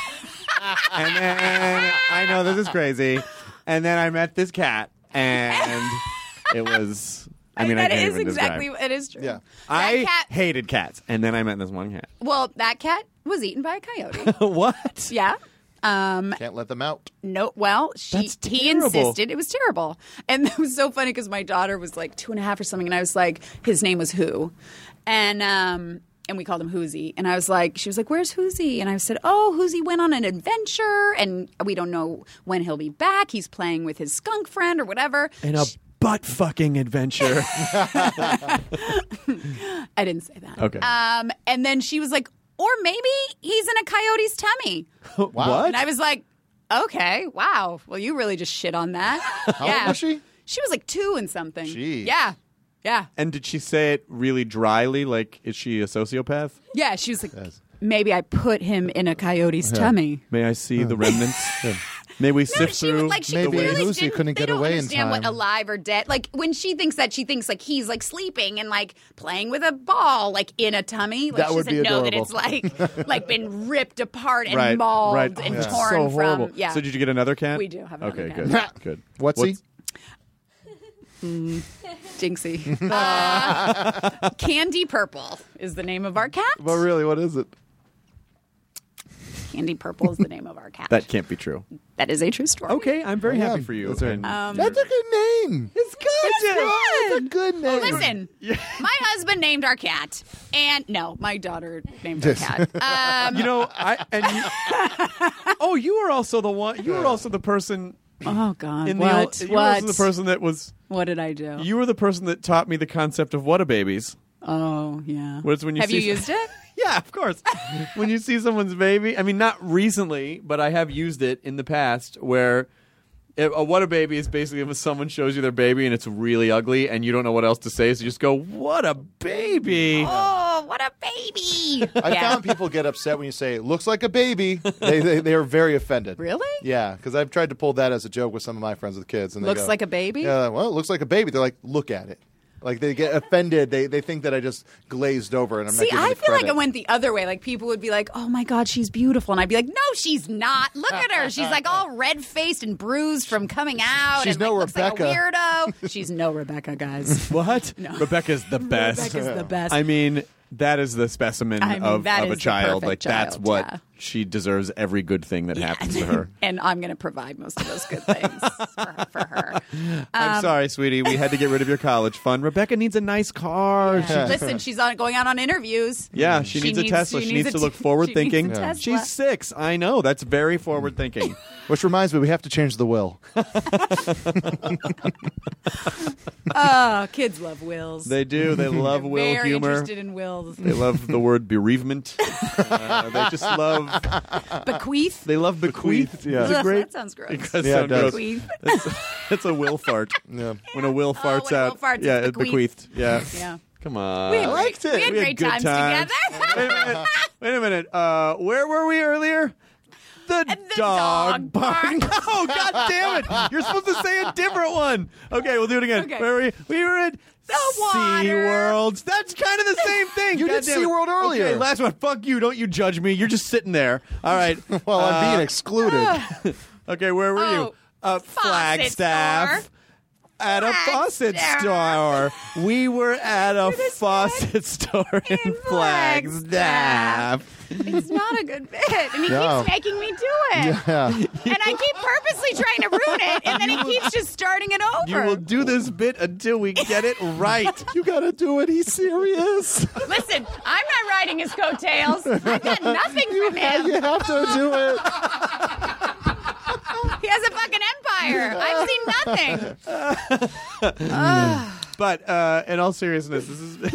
And then I know this is crazy. And then I met this cat, and it was. I mean, I that can't is even exactly describe. it is true. Yeah. I cat- hated cats, and then I met this one cat. Well, that cat was eaten by a coyote. What? Yeah. Can't let them out. No, well, That's he terrible. insisted. It was terrible. And it was so funny because my daughter was like 2.5 or something, and I was like, his name was Who. And we called him Hoosie. And I was like, she was like, where's Hoosie? And I said, oh, Hoosie went on an adventure, and we don't know when he'll be back. He's playing with his skunk friend or whatever. In a butt fucking adventure. I didn't say that. Okay. And then she was like, or maybe he's in a coyote's tummy. What? And I was like, okay, wow. Well, you really just shit on that. How old was she? She was like 2 and something. Jeez. Yeah. Yeah. And did she say it really dryly? Like, is she a sociopath? Yeah. She was like, maybe I put him in a coyote's tummy. May I see the remnants? May we sift She through would, like, she Maybe really Lucy didn't, couldn't they get don't away in understand what time. alive or dead. Like when she thinks that, she thinks like he's like sleeping and like playing with a ball like in a tummy. Like That she would doesn't be know that adorable. it's like been ripped apart and right, mauled right. and It's torn so horrible. from. Yeah. So did you get another cat? We do have another Okay, cat. good. Good. What's he? Jinxie. Candy Purple is the name of our cat. Well, really, what is it? Candy Purple is the name of our cat. That can't be true. That is a true story. Okay, I'm very happy for you. That's right. And- That's a good name. it's good. That's a good name. Listen, my husband named our cat, and no, my daughter named our cat. You were also the one. You were also the person. Oh God! In What? the you were also the person that was. What did I do? You were the person that taught me the concept of Whatababies. Oh yeah. What's when you Have see you used it? Yeah, of course. When you see someone's baby, I mean, not recently, but I have used it in the past where a Whatababy is basically if someone shows you their baby and it's really ugly and you don't know what else to say, so you just go, "What a baby!" Oh, what a baby! I found people get upset when you say "looks like a baby." They are very offended. Really? Yeah, because I've tried to pull that as a joke with some of my friends with kids. And they Looks go, like a baby? Yeah, well, it looks like a baby. They're like, look at it. Like they get offended. They think that I just glazed over and I'm not See, giving I the feel like credit. it went the other way. Like people would be like, "Oh my God, she's beautiful," and I'd be like, "No, she's not. Look at her. She's like all red faced and bruised from coming out. She's and, no like, looks like a Rebecca." weirdo. She's no Rebecca, guys. What? Rebecca's the best. Rebecca's the best. I mean, that is the specimen I mean, of that a is the child. perfect Like that's child, what yeah. she deserves. Every good thing that happens to her. And I'm going to provide most of those good things for her. I'm sorry, sweetie. We had to get rid of your college fund. Rebecca needs a nice car. Listen, she's going out on interviews. Yeah, she needs a Tesla. She needs to look forward thinking. She needs a Tesla. She's 6. I know. That's very forward thinking. Which reminds me, we have to change the will. Oh, kids love wills. They do. They love They're will very humor. interested in wills. They love the word bereavement. They just love. Bequeath. They love bequeath. Yeah, Ugh, that sounds gross. It does Yeah, sound it does. gross. Bequeath. It's a will fart. Yeah. When a will farts when a out. will farts, yeah, it's it's bequeathed. bequeathed. Yeah. Yeah. Come on. We had liked great- it. we had great good times together. Wait a minute. Where were we earlier? The dog bark. Oh, God damn it. You're supposed to say a different one. Okay, we'll do it again. Okay. Where were we? We were at The water. SeaWorld. That's kind of the same thing. You God did damn it. SeaWorld earlier. Okay, last one. Fuck you. Don't you judge me. You're just sitting there. All right. Well, I'm being excluded. Okay, where were you? Faucet Flagstaff. store. At a faucet store. We were at a faucet store in Flagstaff. It's not a good bit, and he No. keeps making me do it. Yeah. And I keep purposely trying to ruin it, and then he keeps just starting it over. You will do this bit until we get it right. You gotta do it. He's serious. Listen, I'm not riding his coattails. I've got nothing from him. You have to do it. He has a fucking empire. I've seen nothing. But in all seriousness,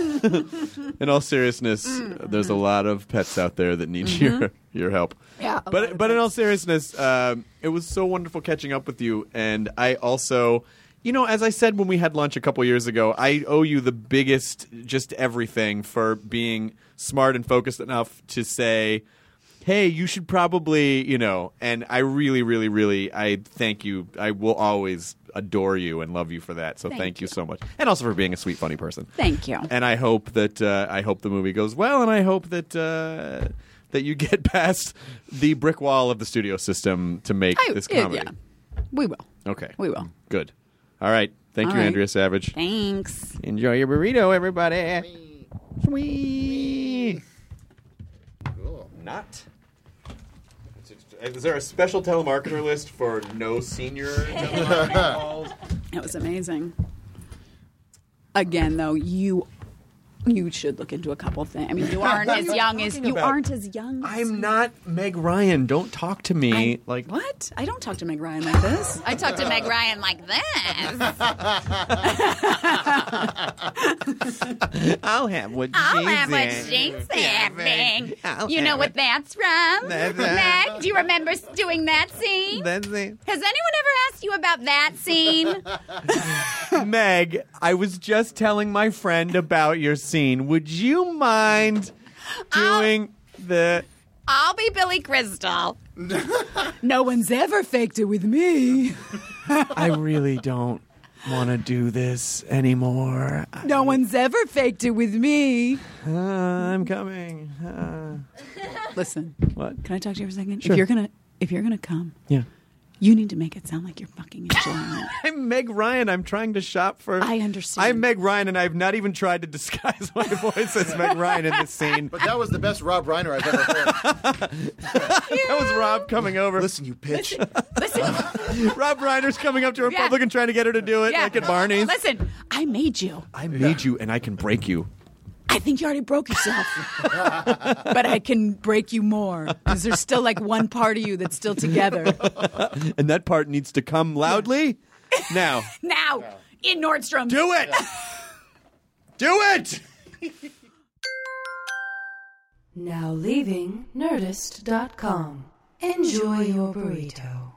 there's a lot of pets out there that need your help. Yeah, a lot But of but in all seriousness, it was so wonderful catching up with you, and I also, as I said when we had lunch a couple years ago, I owe you the biggest just everything for being smart and focused enough to say, hey, you should probably, and I really, really, really, I thank you. I will always adore you and love you for that. So thank you so much. And also for being a sweet, funny person. Thank you. And I hope that the movie goes well, and I hope that that you get past the brick wall of the studio system to make this comedy. Yeah. We will. Okay. We will. Good. All right. Thank All you, right. Andrea Savage. Thanks. Enjoy your burrito, everybody. Sweet. Not. Is there a special telemarketer list for no senior telemarketing calls? That was amazing. Again, though, you should look into a couple things. I mean, you aren't as young as you about? aren't as young. As I'm not Meg Ryan. Don't talk to me like What? I don't talk to Meg Ryan like this. I talk to Meg Ryan like this. I'll have what I'll have what she's having. You know what that's from? Meg, do you remember doing that scene? That's it. Has anyone ever asked you about that scene? Meg, I was just telling my friend about your scene. Would you mind doing the... I'll be Billy Crystal. No one's ever faked it with me. I really don't want to do this anymore. No one's ever faked it with me. I'm coming. Listen, What? can I talk to you for a second? Sure. If you're gonna come, Yeah. You need to make it sound like you're fucking enjoying it. I'm Meg Ryan. I'm trying to shop for... I understand. I'm Meg Ryan, and I've not even tried to disguise my voice as Meg Ryan in this scene. But that was the best Rob Reiner I've ever heard. That was Rob coming over. Listen, you bitch. Listen. Rob Reiner's coming up to a Republican trying to get her to do it, like at Barney's. Listen, I made you. I made you, and I can break you. I think you already broke yourself. But I can break you more because there's still like one part of you that's still together. And that part needs to come loudly now. Now, in Nordstrom. Do it! Do it! Now leaving Nerdist.com. Enjoy your burrito.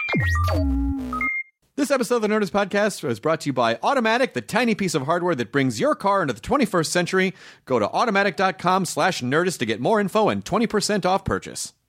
This episode of the Nerdist Podcast was brought to you by Automatic, the tiny piece of hardware that brings your car into the 21st century. Go to automatic.com/Nerdist to get more info and 20% off purchase.